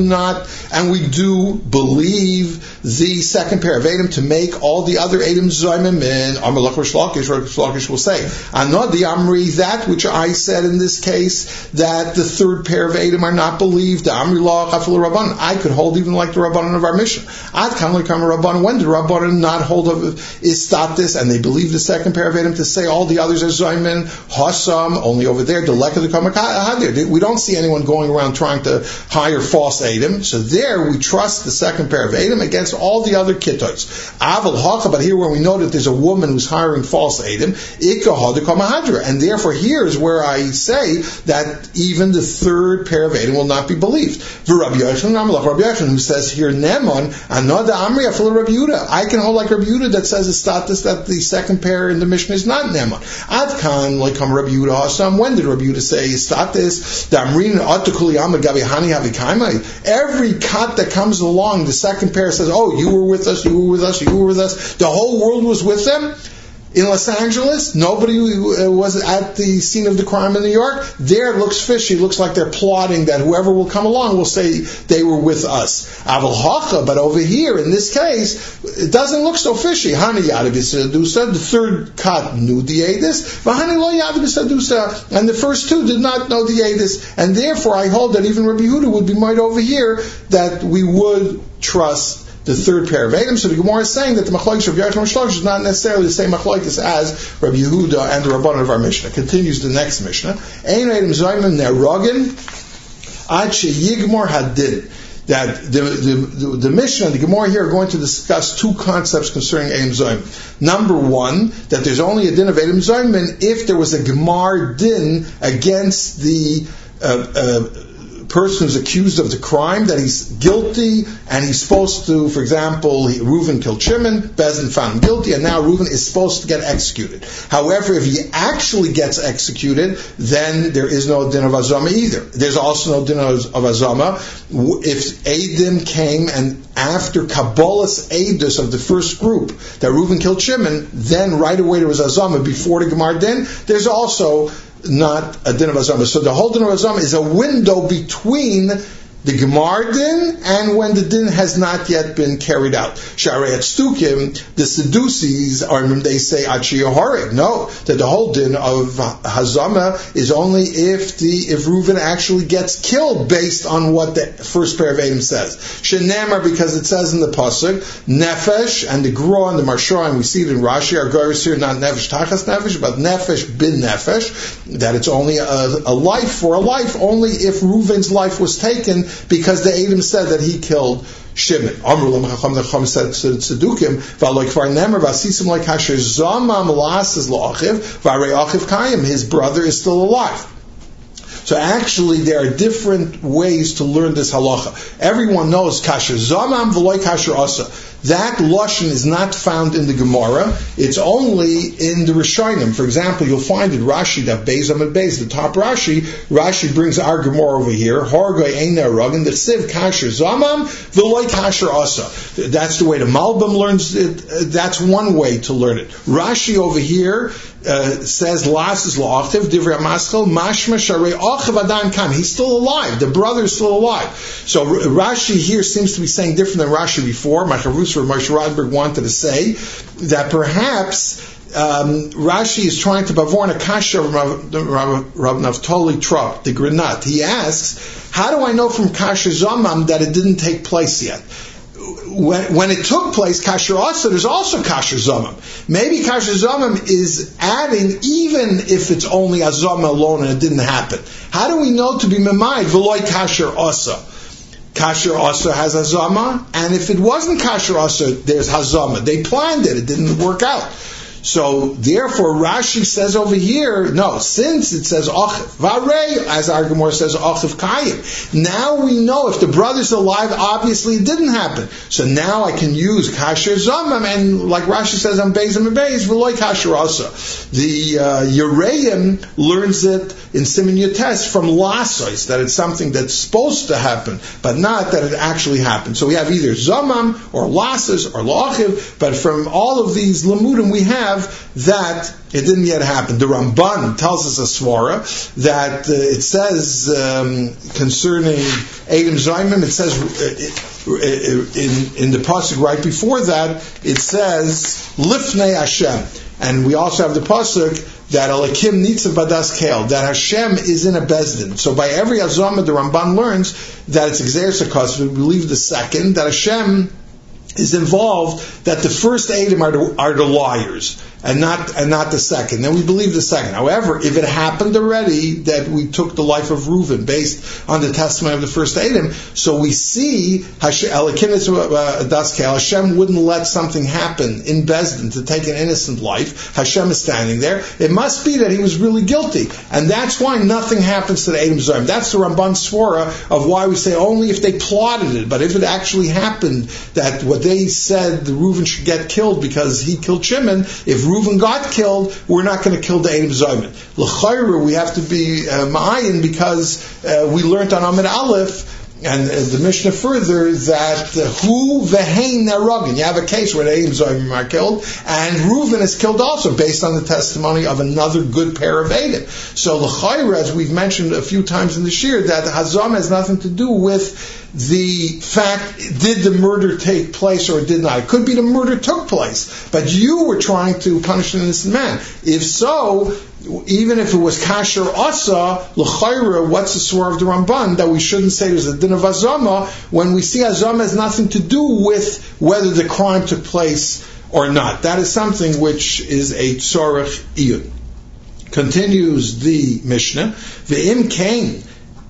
do believe the second pair of Edom to make all the other Edom Zayim and Amar Lach Rish Lakish will say, Anadi Amri, that which I said in this case, that the third pair of Edom are not believed, the Amri Law Chafil Rabbanan, I could hold even like the Rabbanan of our Mishnah. Ad Kam Lekam Rabbanan, when did Rabbanan not hold of is status, and they believe the second pair of Edom to say all the others are Zayman, Hassam, only over there, the Lek of the Kamakahadir. We don't see anyone going around trying to hire false Edom, so there we trust the second pair of Edom against all the other Kittos. Aval Hacha, but here when we know that there's a woman who's hiring false Edom, Ikahad the Kamahadra, and therefore here is where I say that even the third pair of Edom will not be believed. Rabbi Yochanan, who says here, Nemon, Another Amri Afil Rabbi Yehuda, I can hold like Rabbi Yehuda that says a status that the second pair in the Mishnah is not Nemon. Adkan, like Rabbi Yehuda Hasam, when did Rabbi Yehuda say status? Every cut that comes along, the second pair says, oh, you were with us, you were with us, you were with us. The whole world was with them. In Los Angeles, nobody was at the scene of the crime in New York. There it looks fishy. It looks like they're plotting that whoever will come along will say they were with us. Aval Hacha, but over here, in this case, it doesn't look so fishy. Hani Yad B'Sadusa, the third cut knew the Edis, V'Hani Lo Yad B'Sadusa, and the first two did not know the Edis, and therefore I hold that even Rabbi Yehuda would be might over here, that we would trust the third pair of Edom. So the Gemara is saying that the machlokes of Yochanan and Rish Lakish is not necessarily the same machlokes as Rabbi Yehuda and the Rabbanan of our Mishnah. Continues the next Mishnah. Ein Edom Zayim Nerogin Ad Sheyigmor Hadin. That the Mishnah and the Gemara here are going to discuss two concepts concerning Edom Zayim. Number one, that there's only a din of Edom Zayim if there was a Gemar din against the person who's accused of the crime, that he's guilty, and he's supposed to, for example, Reuven killed Shimon, Bezdin found him guilty, and now Reuven is supposed to get executed. However, if he actually gets executed, then there is no din of Azama either. There's also no din of Azama. If Eidim came and after Kabbalah's Eidus of the first group, that Reuven killed Shimon, then right away there was Azama before the Gemar din, there's also not a din of Azama. So the whole din of Azama is a window between the Gemar din and when the din has not yet been carried out. Sharei Stukim, the Sadducees, they say Achiyah Horeg. No, that the whole din of Hazama is only if Reuven actually gets killed based on what the first pair of Edom says. Shenemar, because it says in the pasuk Nefesh, and the Gra and the Marshah, and we see it in Rashi, our Goris here, not Nefesh Tachas Nefesh, but Nefesh bin Nefesh, that it's only a life for a life, only if Reuven's life was taken because the Edom said that he killed Shimon. Amru l'chacham, the Chacham said to Tzedukim, v'aloi kvar nemer v'asisim like hasher zama malas is la'achiv, v'arei achiv kayim, his brother is still alive. So actually, there are different ways to learn this halacha. Everyone knows kasher zamam v'loi kasher asa. That lashon is not found in the Gemara. It's only in the Rishonim. For example, you'll find in Rashi that Beis Amud Beis, the top Rashi brings our Gemara over here. Hargay ein neragin the siv kasher zamam v'loi kasher asa. That's the way the Malbim learns it. That's one way to learn it. Rashi over here says las is la'achtiv divrei maschel mashma sharei achav adam kam. He's still alive. The brother is still alive. So Rashi here seems to be saying different than Rashi before. Machavus or Moshe Radberg wanted to say that perhaps Rashi is trying to bavorn a kasha Rav Naftali Trop, the Granat. He asks, how do I know from kasha zamam that it didn't take place yet? When it took place, kasher asa, there's also kasher zamam. Maybe kasher zamam is adding even if it's only a zamam alone and it didn't happen. How do we know to be memayed v'loy kasher asa? Kasher asa has hazama, and if it wasn't kasher asa, there's hazama. They planned it didn't work out. So therefore, Rashi says over here, no, since it says Achiv, Varei, as our Gemara says, Achiv Kayim. Now we know if the brother's alive, obviously it didn't happen. So now I can use Kasher Zamam, and like Rashi says on Beis and Beis, V'loi Kasher Asa. The Yereim learns it in Siman Yotes from Lasos, that it's something that's supposed to happen, but not that it actually happened. So we have either Zamam, or Lasos, or La'achiv, but from all of these Lamudim we have that it didn't yet happen. The Ramban tells us a svara that it says concerning Edom Zaymim, it says in the pasuk right before that, it says Lifnei Hashem, and we also have the pasuk that Alakim Nitzav Badas Kael, that Hashem is in a Bezdin. So by every Azamah, the Ramban learns that it's Exeris HaKos. We believe the second, that Hashem is involved, that the first Edom are the liars, and not the second. Then we believe the second. However, if it happened already that we took the life of Reuven based on the testimony of the first Edom, so we see Hashem wouldn't let something happen in Bezdin to take an innocent life. Hashem is standing there. It must be that he was really guilty, and that's why nothing happens to the Edom Zayim. That's the Ramban Svara of why we say only if they plotted it. But if it actually happened that what they said, the Reuven should get killed because he killed Shimon, if Reuven got killed, we're not going to kill the Edom Zayim. L'chayru, we have to be ma'ayin because we learned on Amid Aleph, and the Mishnah further, that who v'hein naragin. You have a case where the Edom Zayim are killed, and Reuven is killed also, based on the testimony of another good pair of Edom. So l'chayru, as we've mentioned a few times in the shir, that Hazam has nothing to do with the fact, did the murder take place or it did not. It could be the murder took place, but you were trying to punish an innocent man. If so, even if it was kasher asa, l'chayra, what's the swar of the Ramban that we shouldn't say there's a din of azama when we see azama has nothing to do with whether the crime took place or not. That is something which is a tzorech iyun. Continues the Mishnah, ve'im kain,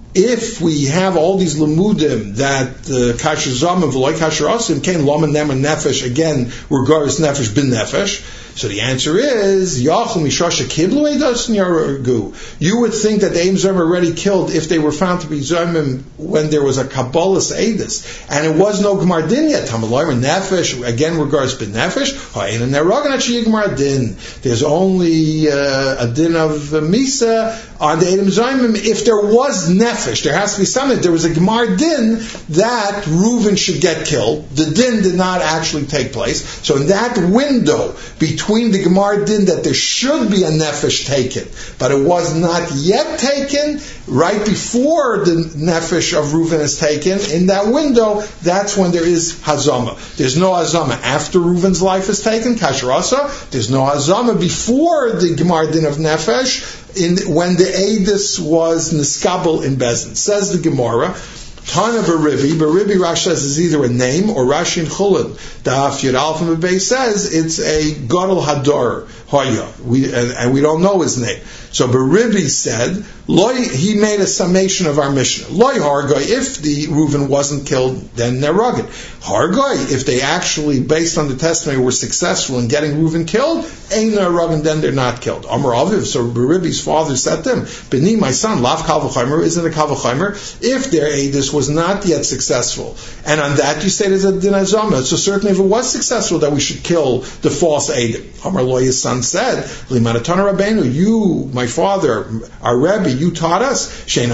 if we have all these lemudim that kasher zamim v'loy kasher asim came laman nemer nefesh, again regardless nefesh bin nefesh, so the answer is yachum mishasha kiblu edas yargu. You would think that the Edom Zayim already killed if they were found to be Zayim when there was a kabbalas edus, and it was no gemar din yet. Tamaloymer nefesh, again regards bin nefesh. Ha'ein neragan achi gemar din. There's only a din of misa on the Edom Zayim if there was nefesh. There has to be something. There was a gemar din that Reuven should get killed. The din did not actually take place. So in that window between the gemar din that there should be a nefesh taken, but it was not yet taken, right before the nefesh of Reuven is taken, in that window, that's when there is hazama. There's no hazama after Reuven's life is taken, kasher asa. There's no hazama before the gemar din of nefesh, when the edus was niskabel in Bezdin. Says the Gemara, Tana Baribi Rashi says is either a name or Rashi in Chulin. The Daf Yud Aleph and Beis says it's a Gadol Hadar Hoya, and we don't know his name. So Baribi said, he made a summation of our Mishnah. Loi Hargoy, if the Reuven wasn't killed, then they're rugged. Hargoy, if they actually, based on the testimony, were successful in getting Reuven killed, ain't they're rugged, then they're not killed. Amar Aviv, so Baribi's father said to him, Beni, my son, Lav Kal V'chaymer, isn't a Kal V'chaymer, if their Edus was not yet successful. And on that you say there's a Din Azama. So certainly if it was successful, that we should kill the false Edom. Amar Lo, his son said, Limanatana Rabbeinu, you, my father, our Rebbe, you taught us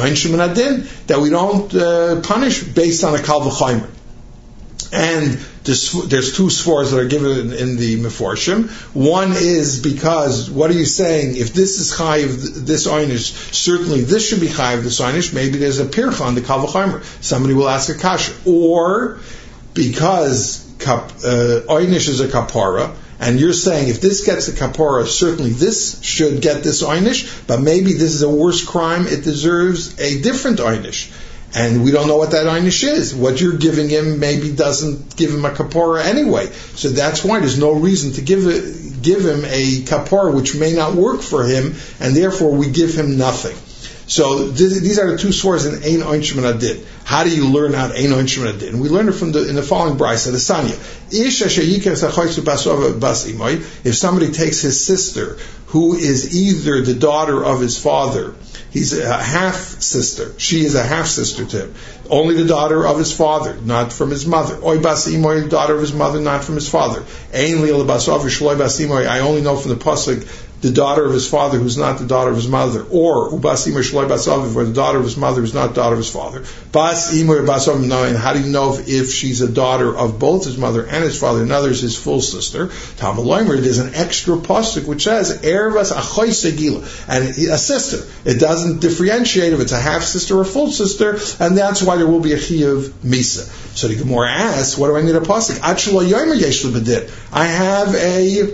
that we don't punish based on a Kal V'chaymer. And there's two svars that are given in the Meforshim. One is because, what are you saying? If this is chayiv, this einish, certainly this should be chayiv, this einish. Maybe there's a pircha on the Kal V'chaymer. Somebody will ask a kasha. Or because einish is a kapara, And you're saying if this gets a kapara, certainly this should get this einish, but maybe this is a worse crime, it deserves a different einish. And we don't know what that einish is. What you're giving him maybe doesn't give him a kapara anyway. So that's why there's no reason to give him a kapara which may not work for him, and therefore we give him nothing. So these are the two sources in Ein Onshim and Adin. How do you learn out Ein Onshim and Adin? We learn it in the following brisa, the Sanya. If somebody takes his sister, who is either the daughter of his father, he's a half sister, she is a half sister to him, only the daughter of his father, not from his mother. Oy bas imoy, the daughter of his mother, not from his father. Ein li bas ov shloy bas imoy, I only know from the pasuk the daughter of his father who's not the daughter of his mother, or ubas imoy shloy bas ov, or the daughter of his mother who's not the daughter of his father. Bas imoy bas ov, and how do you know if she's a daughter of both his mother and his father? In other words, his full sister. Talmud Loimer, there's an extra pasuk which says ervas achoy segila, and a sister. It doesn't differentiate if it's a half sister or a full sister, and that's why there will be a chiyuv misa. So the Gemara asks, what do I need a pasuk? I have a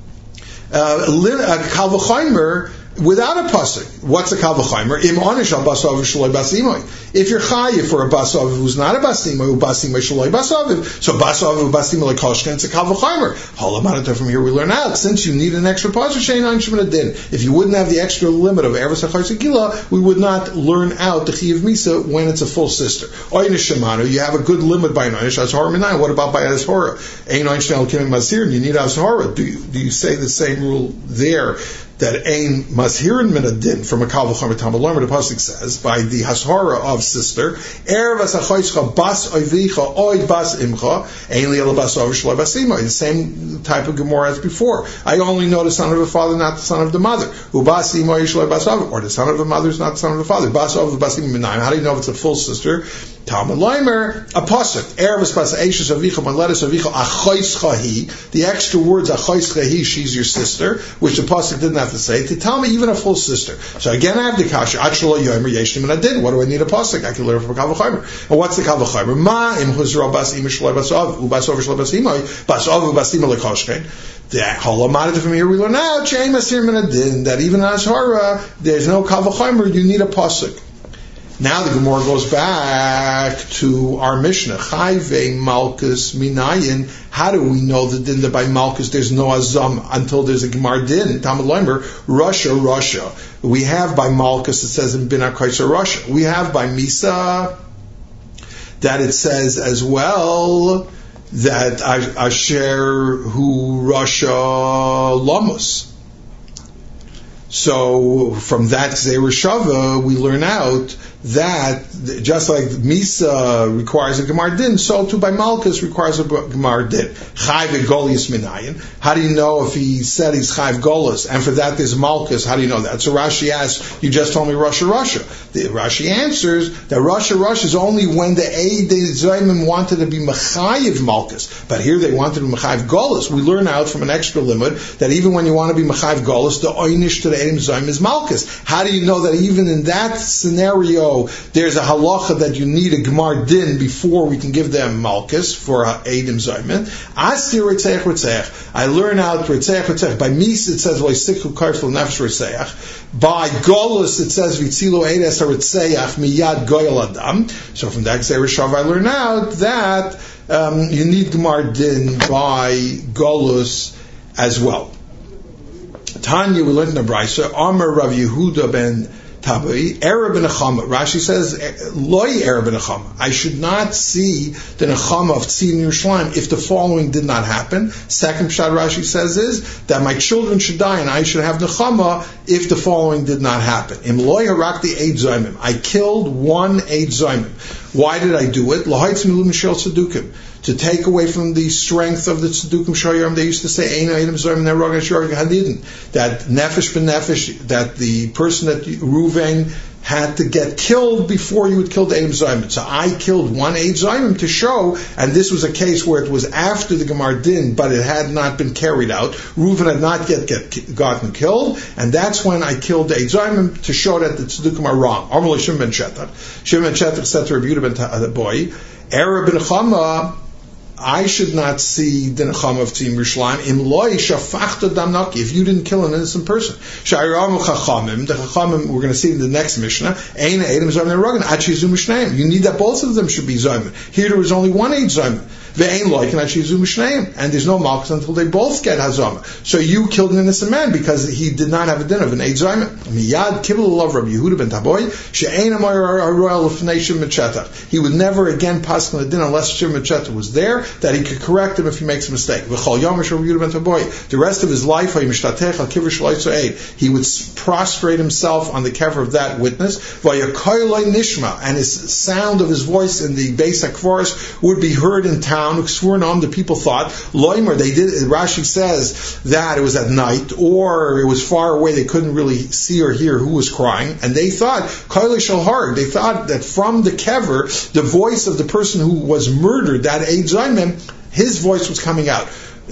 kal v'chaimer without a pasuk. What's a kal v'chaimer? Im onish al basav shaloi basimoy. If you're chayiv for a basav who's not a basimoy, basimoy shaloi basav, so basav basimoy koshken, it's a kal v'chaimer. Halamanata, from here we learn out, since you need an extra pasuk, shein onshim adin. If you wouldn't have the extra limit of ervas achar segila, we would not learn out the chiyuv misa when it's a full sister. Oynish shemanu, you have a good limit by oynish ashara minayin. What about by ashara? Ein oynish al kimim masir, you need ashara. Do you say the same rule there? That ein mashirin min adin from a kal v'chomer Talmud Lomer, the pasuk says by the hashara of sister, ervas achoischa bas oivicha oid bas imcha ein li bas over shloi basimo. The same type of gemara as before. I only know the son of the father, not the son of the mother. Ubas imoy shloi bas over, or the son of the mother is not the son of the father. Bas over bas imoy. How do you know if it's a full sister? Talmud Lomer, a pasuk ervas bas eishes avicha man letus avicha achoischa hi. The extra words achoischa hi, she's your sister, which the pasuk didn't have to say, to tell me even a full sister. So again, I have the kasha. Achshula yomer yeshnim and adin. What do I need a pasuk? I can learn from a kal v'chaimer. And what's the kal v'chaimer? Ma im chuzra bas im shloi bas av ubas over shloi bas imoy bas av ubas imoy lekoshkein. The halamanata from here we learn out shein masir min adin, that even as hara there's no kal v'chaimer. You need a pasuk. Now the Gemara goes back to our Mishnah. Chayve Malkus Minayin. How do we know the din that by Malkus there's no azam until there's a Gemar din? Talmud Lomer, Russia. We have by Malkus, it says in Bina Kaisa Russia. We have by Misa that it says as well that Asher Hu Russia Lamus. So from that Gzeira Shava, we learn out that just like Misa requires a Gemar Din, so too by Malkus requires a Gemar Din. Chayv Golius Minayin. How do you know if he said he's Chayv Golos? And for that there's Malkus. How do you know that? So Rashi asks, you just told me Russia. The Rashi answers that Russia is only when the Eidei Zayimim wanted to be Mechayiv Malkus. But here they wanted to be Mechayiv Golos. We learn out from an extra limit that even when you want to be Mechayiv Golos, the Oynish to the Eidim Zayim is Malkus. How do you know that even in that scenario there's a halacha that you need a Gemar Din before we can give them Malkus for Eidim Zayim? Astir Ritzeach. I learn out Ritzeach. By Mis it says Loisikhu Karfel Nefesh Ritzeach. By Golus it says Vitzilo Eides HaRitzeach Miyad Goyal Adam. So from that Gzeira Shav I learn out that you need Gemar Din by Golus as well. Tanya, we learned in the Brisa, Amar Rav Yehuda ben Tabai, Ereb Nechama. Rashi says, Loi Ereb Nechama. I should not see the Nechama of Tzin Yerushalayim if the following did not happen. Second pshat Rashi says is that my children should die and I should have Nechama if the following did not happen. Im Loi Harakti Eid Zayimim. I killed one Eid Zayimim. Why did I do it? Lahaitz Milu Mishel Tzedukim. To take away from the strength of the Tzedukim Shayim, they used to say, Ein Eidim Zayim Nerog Ashar Hadidin. That Nefesh ben Nefesh, that the person that Ruvain had to get killed before you would kill the Eidim Zayim. So I killed one Eid Zayim to show, and this was a case where it was after the Gemar Din, but it had not been carried out. Reuven had not yet gotten killed, and that's when I killed the Eid Zayim to show that the Tzedukim are wrong. Amalei Shimon ben Shetach. Shimon ben Shetach said to Rabbi Yehuda ben Boy, Ereb ben Chama, I should not see din chama of Tzim Yerushalayim im loy shafachta dam naki, if you didn't kill an innocent person. Sha'iramu chachamim, the chachamim we're going to see in the next Mishnah, ein edem zayim nerogan ad shizu mishneim. You need that both of them should be zayim. Here there was only one eid zayim. Ve'ein loikin ad shizu mishneim, and there's no malchus until they both get hazama. So you killed an innocent man because he did not have a din of an eid zayim. Miyad kibbel love Rabbi Yehuda ben Taboy she'ein amar royal lefnei shim metchetach. He would never again pass on a din unless shim metchetach was there, that he could correct him if he makes a mistake. The rest of his life, he would prostrate himself on the kever of that witness, and his sound of his voice in the Beis HaKvoros would be heard in town. The people thought, Rashi says that it was at night, or it was far away, they couldn't really see or hear who was crying, and they thought, they thought that from the kever, the voice of the person who was murdered, that Eid Zayim, his voice was coming out.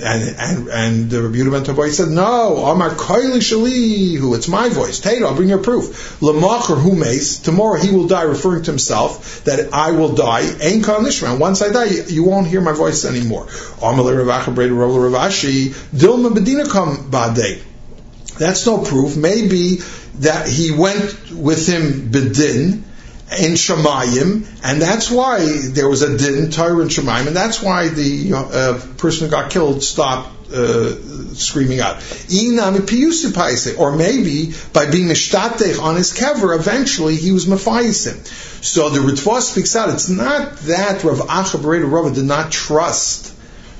And the Rabbi Yehuda ben Taboy said, no, Amar Koili Shali, who it's my voice. Tato, I'll bring you proof. Lamachar Humes, tomorrow he will die, referring to himself, that I will die. Ein Kal Nishma, once I die, you won't hear my voice anymore. Amar Ravacha Breda Ravashi, Dilma Bedina Kam Badei. That's no proof. Maybe that he went with him Bedin, in Shemayim, and that's why there was a din Torah in Shemayim, and that's why the person who got killed stopped screaming out. Or maybe by being mishtatech on his kever, eventually he was mefayisim. So the Ritva speaks out. It's not that Rav Acha Bereda Rava did not trust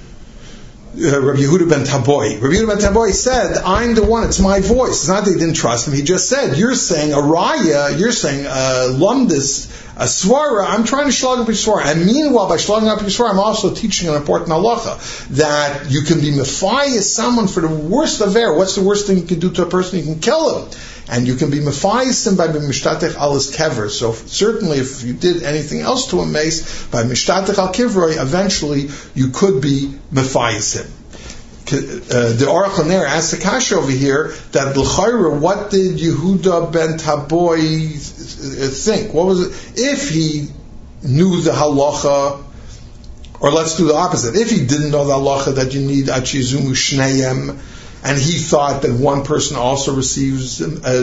Rabbi Yehuda ben Taboy. Rabbi Yehuda ben Taboy said, I'm the one, it's my voice. It's not that he didn't trust him. He just said, you're saying a raya, you're saying lumdis, a swara, I'm trying to shlag up your swara. And meanwhile, by slagging up your swara, I'm also teaching an important halacha, that you can be mefayis someone for the worst of air. What's the worst thing you can do to a person? You can kill him. And you can be mefayis him by mishtatech al his kever. So certainly if you did anything else to a mace, by mishtatech al kivroi, eventually you could be mefayis him. The Aruch LaNer asked the kasha over here that l'chayra, what did Yehuda ben Taboy think? What was it? If he knew the halacha, or let's do the opposite. If he didn't know the halacha that you need achizumu shneyem, and he thought that one person also receives a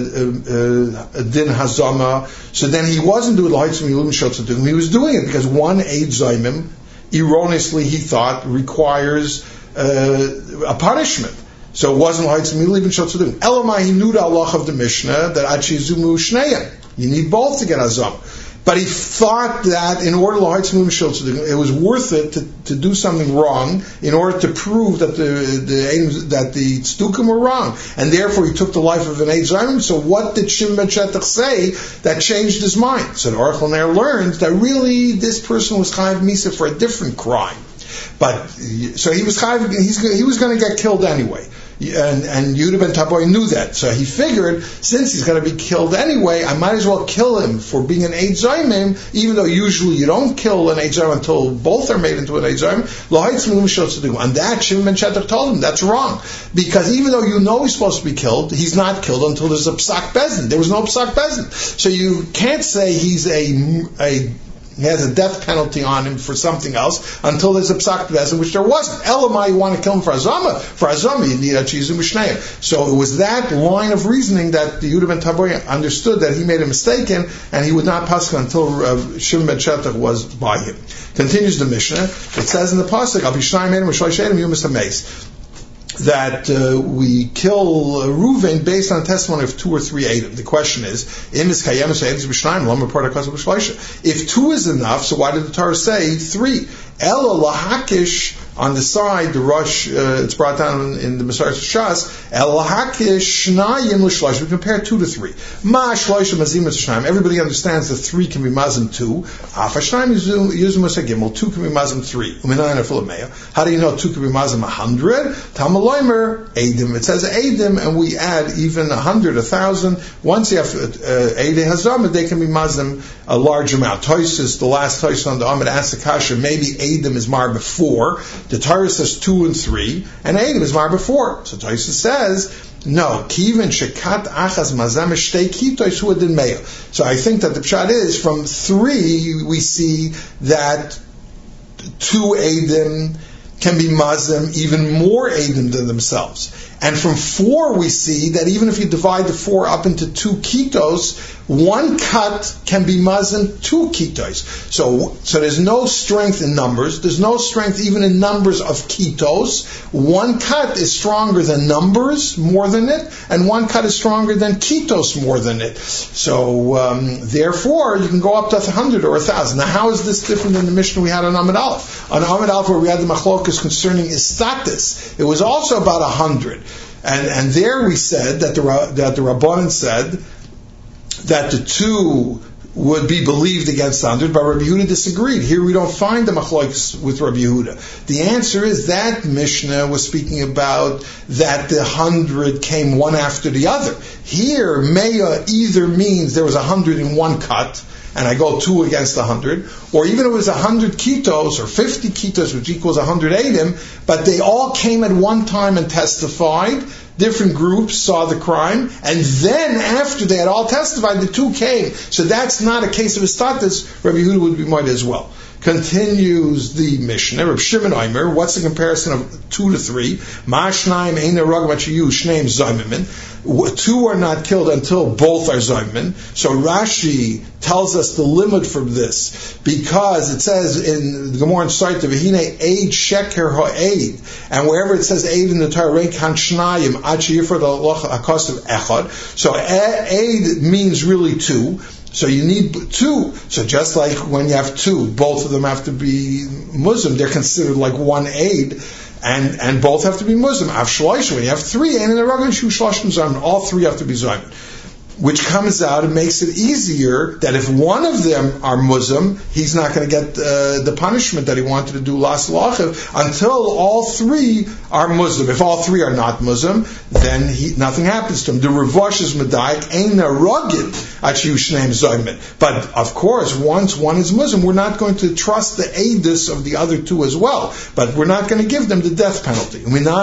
din hazama, so then he wasn't doing the haitzim yilum shotzadim. He was doing it because one eid zaymim, erroneously he thought, requires a punishment. So it wasn't haitzim yilum shotzadim. Elamai, he knew the halach of the Mishnah that achizumu shneyem. You need both to get hazama. But he thought that in order it was worth it to do something wrong in order to prove that the tzdukim were wrong, and therefore he took the life of an Eid Zayim. So what did Shimon ben Shetach say that changed his mind? So the Aruch LaNer learns that really this person was chayav misa for a different crime. But so he was chayav, he was going to get killed anyway. And Yehuda ben Taboy knew that, so he figured, since he's going to be killed anyway, I might as well kill him for being an Eid Zayim, even though usually you don't kill an Eid Zayim until both are made into an Eid Zayim. And that Shimon ben Shetach told him that's wrong, because even though you know he's supposed to be killed, he's not killed until there's a psak bezin. There was no psak bezin, so you can't say he has a death penalty on him for something else until there's a psak bezin, which there wasn't. Elamai, you want to kill him for azama. For azama, you need a chizu mishnayim. So it was that line of reasoning that the Yehuda ben Taboy understood that he made a mistake in, and he would not pascha until Shimon ben Shetach was by him. Continues the Mishnah. It says in the pasuk, Al Bishnayim Edim Rishlosh Edim Yumis HaMeis, that we kill Reuven based on a testimony of 2 or 3 Edom. The question is, if 2 is enough, so why did the Torah say 3? Ela lahakish, on the side, the Rosh, it's brought down in the Masarat Shas, Ela lahakish shnayim l'shlosh. We compare 2 to 3. Ma shloshim mazim l'shnayim. Everybody understands that 3 can be mazim 2. Afa shnayim yuzim l'sagimel. 2 can be mazim 3. Uminayna filameya. How do you know 2 can be mazim 100? Tamaloimer Eidim. It says Eidim, and we add even 100, 1,000. Once you have Eidei Hazamah, they can be mazim a large amount. Toysis, the last Toysis on the Amid asked the kasha, maybe Eidim is mar before. The Torah says 2 and 3, and Eidim is mar before. So Toysis says, no, Kivin shekat achas mazam shtei kitois huadin meya. So I think that the pshat is, from 3 we see that 2 Eidim can be mazim even more Eidim than themselves. And from 4 we see that even if you divide the 4 up into 2 kitos, 1 cut can be mazim 2 kitos. So there's no strength in numbers. There's no strength even in numbers of kitos. 1 cut is stronger than numbers more than it, and 1 cut is stronger than kitos more than it. So therefore, you can go up to 100 or 1,000. Now, how is this different than the Mishnah we had on Amud Aleph? On Amud Aleph, where we had the machlokas concerning istatis, it was also about 100. And there we said that the Rabbanan said that the 2 would be believed against 100, but Rabbi Yehuda disagreed. Here we don't find the machlokes with Rabbi Yehuda. The answer is that Mishnah was speaking about that the 100 came one after the other. Here, Meya either means there was 100 in 1 cut, and I go 2 against 100, or even if it was 100 kitos or 50 kitos, which equals 100 Eidim, but they all came at one time and testified. Different groups saw the crime, and then after they had all testified, the 2 came. So that's not a case of a status. Rabbi Yehuda would be might as well. Continues the Mishnah. Reb Shimon Omer, what's the comparison of 2 to 3? Ma'ashnaim ein harag machiyu shneim zaymimin. 2 are not killed until both are zaymimin. So Rashi tells us the limit from this, because it says in the Gemara in Saita, v'hine eid sheker ha'eid, and wherever it says eid in the Torah, rein kan shnayim ad sheyifrad ha'kosav echad. So eid means really 2. So you need 2. So just like when you have 2, both of them have to be Muslim. They're considered like 1 aid, and both have to be Muslim. Av shloisha, when you have 3, and in the Ragam shu shloshim zaymin, all 3 have to be zaymin. Which comes out and makes it easier that if one of them are Muslim, he's not going to get the punishment that he wanted to do las lachiv until all 3 are Muslim. If all 3 are not Muslim, then nothing happens to him. The Revosh is medayik, ein narogin achiyu shneim zaymin. But of course, once one is Muslim, we're not going to trust the edus of the other 2 as well. But we're not going to give them the death penalty.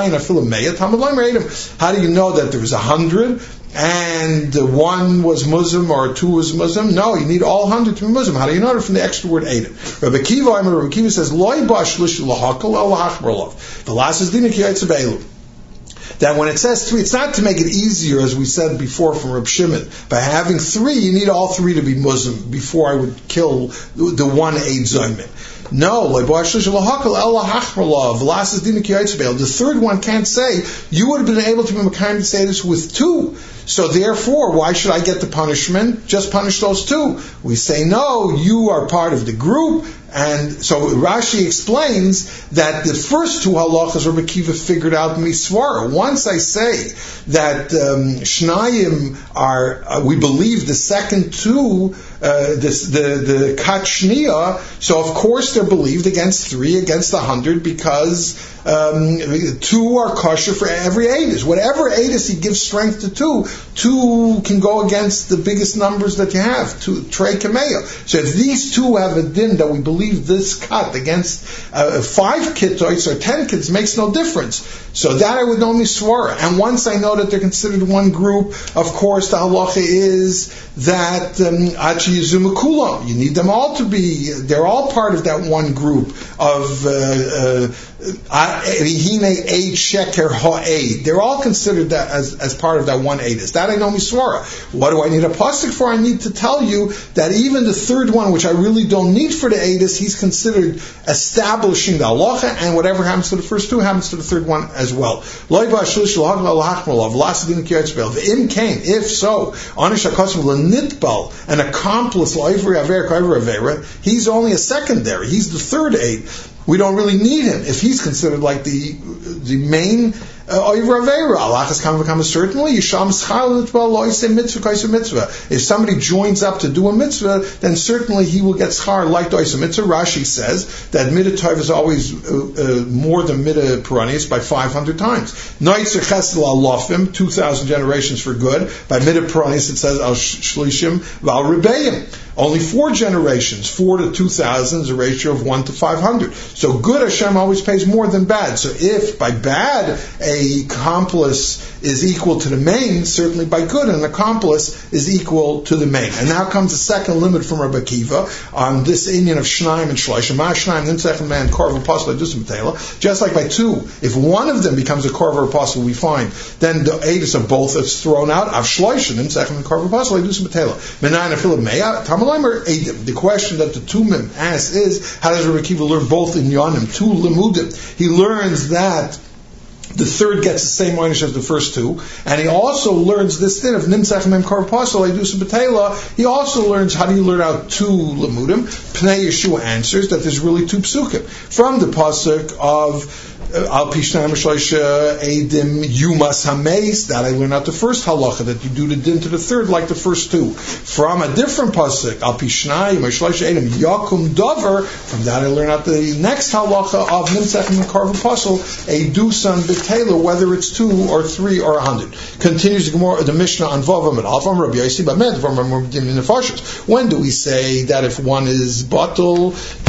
How do you know that there was 100? And 1 was Muslim or 2 was Muslim? No, you need all 100 to be Muslim. How do you know it? From the extra word Eidim. Rabbi Kiva says, Loi bashlish lahakal el lahachbarlov. The last is dinik yaitzav. That when it says 3, it's not to make it easier, as we said before from Reb Shimon. By having 3, you need all 3 to be Muslim before I would kill the 1 Eid Zaymin. No, the 3rd one can't say, you would have been able to be Mekayim to say this with 2. So therefore, why should I get the punishment? Just punish those 2. We say, no, you are part of the group. And so Rashi explains that the first 2 halachas Rabbi Kiva figured out misvara. Once I say that Shnayim are, we believe the second 2, the kat shniya, so of course they're believed against 3, against 100, because 2 are kosher for every Eidus. Whatever Eidus he gives strength to 2 can go against the biggest numbers that you have, Trey Kameya. So if these 2 have a din that we believe this cut against 5 kitoids or 10 kids makes no difference. So that I would know misvara. And once I know that they're considered one group, of course the halacha is that you need them all to be, they're all part of that one group of they're all considered that as part of that one Eidus. That I know misvara. What do I need a pasuk for? I need to tell you that even the 3rd one, which I really don't need for the Eidus, he's considered establishing the halacha, and whatever happens to the first 2 happens to the 3rd one as well. If so, an accomplice, he's only a secondary, he's the 3rd aid. We don't really need him if he's considered like the main Oivra Avera. Alachas Kama certainly Yisham Schal mitzvah. If somebody joins up to do a mitzvah, then certainly he will get schar like the Oisa mitzvah. Rashi says that midah tov is always more than midah peranius by 500 times. Noitzer Chesed Lofim, 2,000 generations for good. By midah peranius it says Al Shlishim Val Rebbeim. Only 4 generations, 4 to 2,000 is a ratio of 1 to 500. So good Hashem always pays more than bad. So if by bad a accomplice is equal to the main, certainly by good an accomplice is equal to the main. And now comes the second limit from Rabbi Akiva on this Indian of Shnaim and Shloshim. Ma Shnaim Nimtzech man Korv Apostle Edus B'Teila. Just like by 2, if one of them becomes a Korv Apostle, we find then the Edus of both is thrown out. Av Shloshim Nimtzech and Korv Apostle Edus B'Teila. Menayin Afilah Meya Tamalim or Edim. The question that the Tumim asks is, how does Rabbi Akiva learn both in Yonim, 2 Limudim? He learns that the third gets the same einish as the first 2, and he also learns this thing of Nimtzach Mem Korv Apostle Edus B'Teila. He also learns, how do you learn out 2 Limudim? Pnei Yeshua answers that there's really 2 psukim from the pasuk of Al Pishnai Mishloisha Eidim Yumas Hameis. That I learn out the first halacha, that you do the din to the third like the first 2. From a different pasuk, Al Pishnai Mishloisha Eidim Yakum Dover. From that I learn out the next halacha of Nimtzach Mem Korv Apostle Edusan B'Teila, whether it's 2 or 3 or 100. Continues the Mishnah on Vavam and Alpha Rabbi Yossi Bamed from Nefashos. When do we say that if one is batul,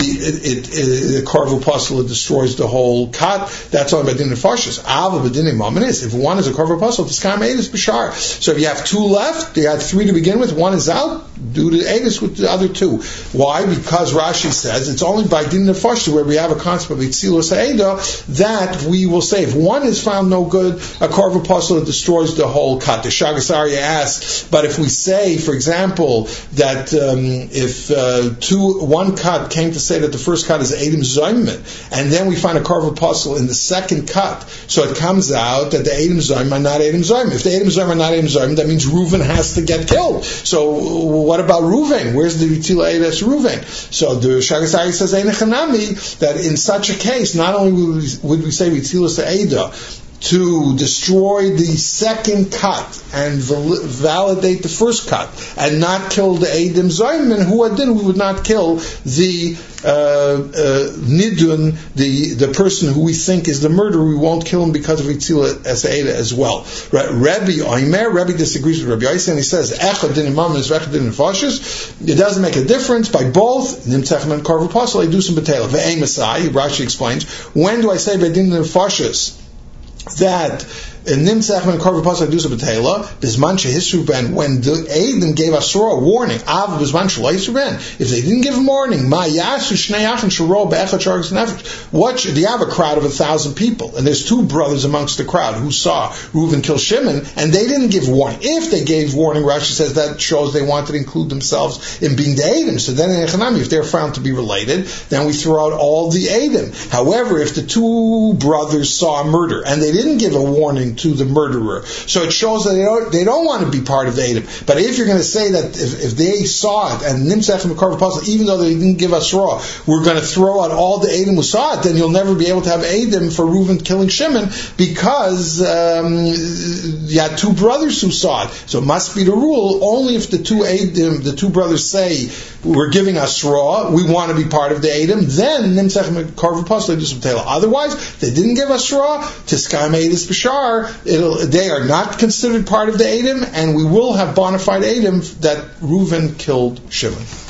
the Korv Apostle destroys the whole kat? That's only by din nefashos. Ava b'din mamanis. If one is a Korv Apostle, the skam edus b'shar. So if you have 2 left, you had 3 to begin with, 1 is out, do the edus with the other 2. Why? Because Rashi says it's only by din nefashos where we have a concept of itzilus ha'eda that we will say if one is found no good, a Korv Apostle destroys the whole kat. The Shagasarya asks, but if we say, for example, that if one kat came to say that the first kat is Eidim Zoyman, and then we find a Korv Apostle in the second cut, so it comes out that the Eidim Zoyim are not Eidim Zoyim. If the Eidim Zoyim are not Eidim Zoyim, that means Reuven has to get killed. So what about Reuven? Where's the Vitila Eidas Reuven? So the Shagasari says Einechanami, that in such a case, not only would we say Vitila Eidah to destroy the second cut and validate the first cut and not kill the Eidim Zoyim, and who we would not kill the Nidun, the person who we think is the murderer. We won't kill him because of Yitzila Esaeda as well. Rebbe disagrees with Rabbi Yossi, and he says Echad din imam is Echad din nefashos. It doesn't make a difference by both. Nimtzach men Korv Apostle Edusum B'Teila ve'emasai. Rashi explains, when do I say by din nefashos that Nimtzach men Korv Apostle Edusum B'Teila Bisman Shehisru Ben, when the Eidim gave Asura a warning, Av Bisman Shehisru Ben, if they didn't give a warning, Ma Yasu Shnei Achin Sharo Be'echad Shargas Nefesh. What should you have a crowd of 1,000 people, and there's 2 brothers amongst the crowd who saw Reuven kill Shimon, and they didn't give warning. If they gave warning, Rashi says that shows they wanted to include themselves in being the Eidim. So then in Echanami, if they're found to be related, then we throw out all the Eidim. However, if the 2 brothers saw a murder and they didn't give a warning to the murderer, so it shows that they don't want to be part of the Eidim. But if you're going to say that if they saw it and Nimtzach and Korv Apostle, even though they didn't give us raw, we're going to throw out all the Eidim who saw it, then you'll never be able to have Eidim for Reuven killing Shimon, because you had 2 brothers who saw it. So it must be the rule, only if the 2 Eidim, the 2 brothers say, we're giving us raw, we want to be part of the Eidim, then Nimtzach and Korv Apostle Edusum B'Teila. Otherwise, they didn't give us raw, Tiskam Eidus B'Shar, they are not considered part of the Eidim, and we will have bona fide Eidim that Reuven killed Shimon.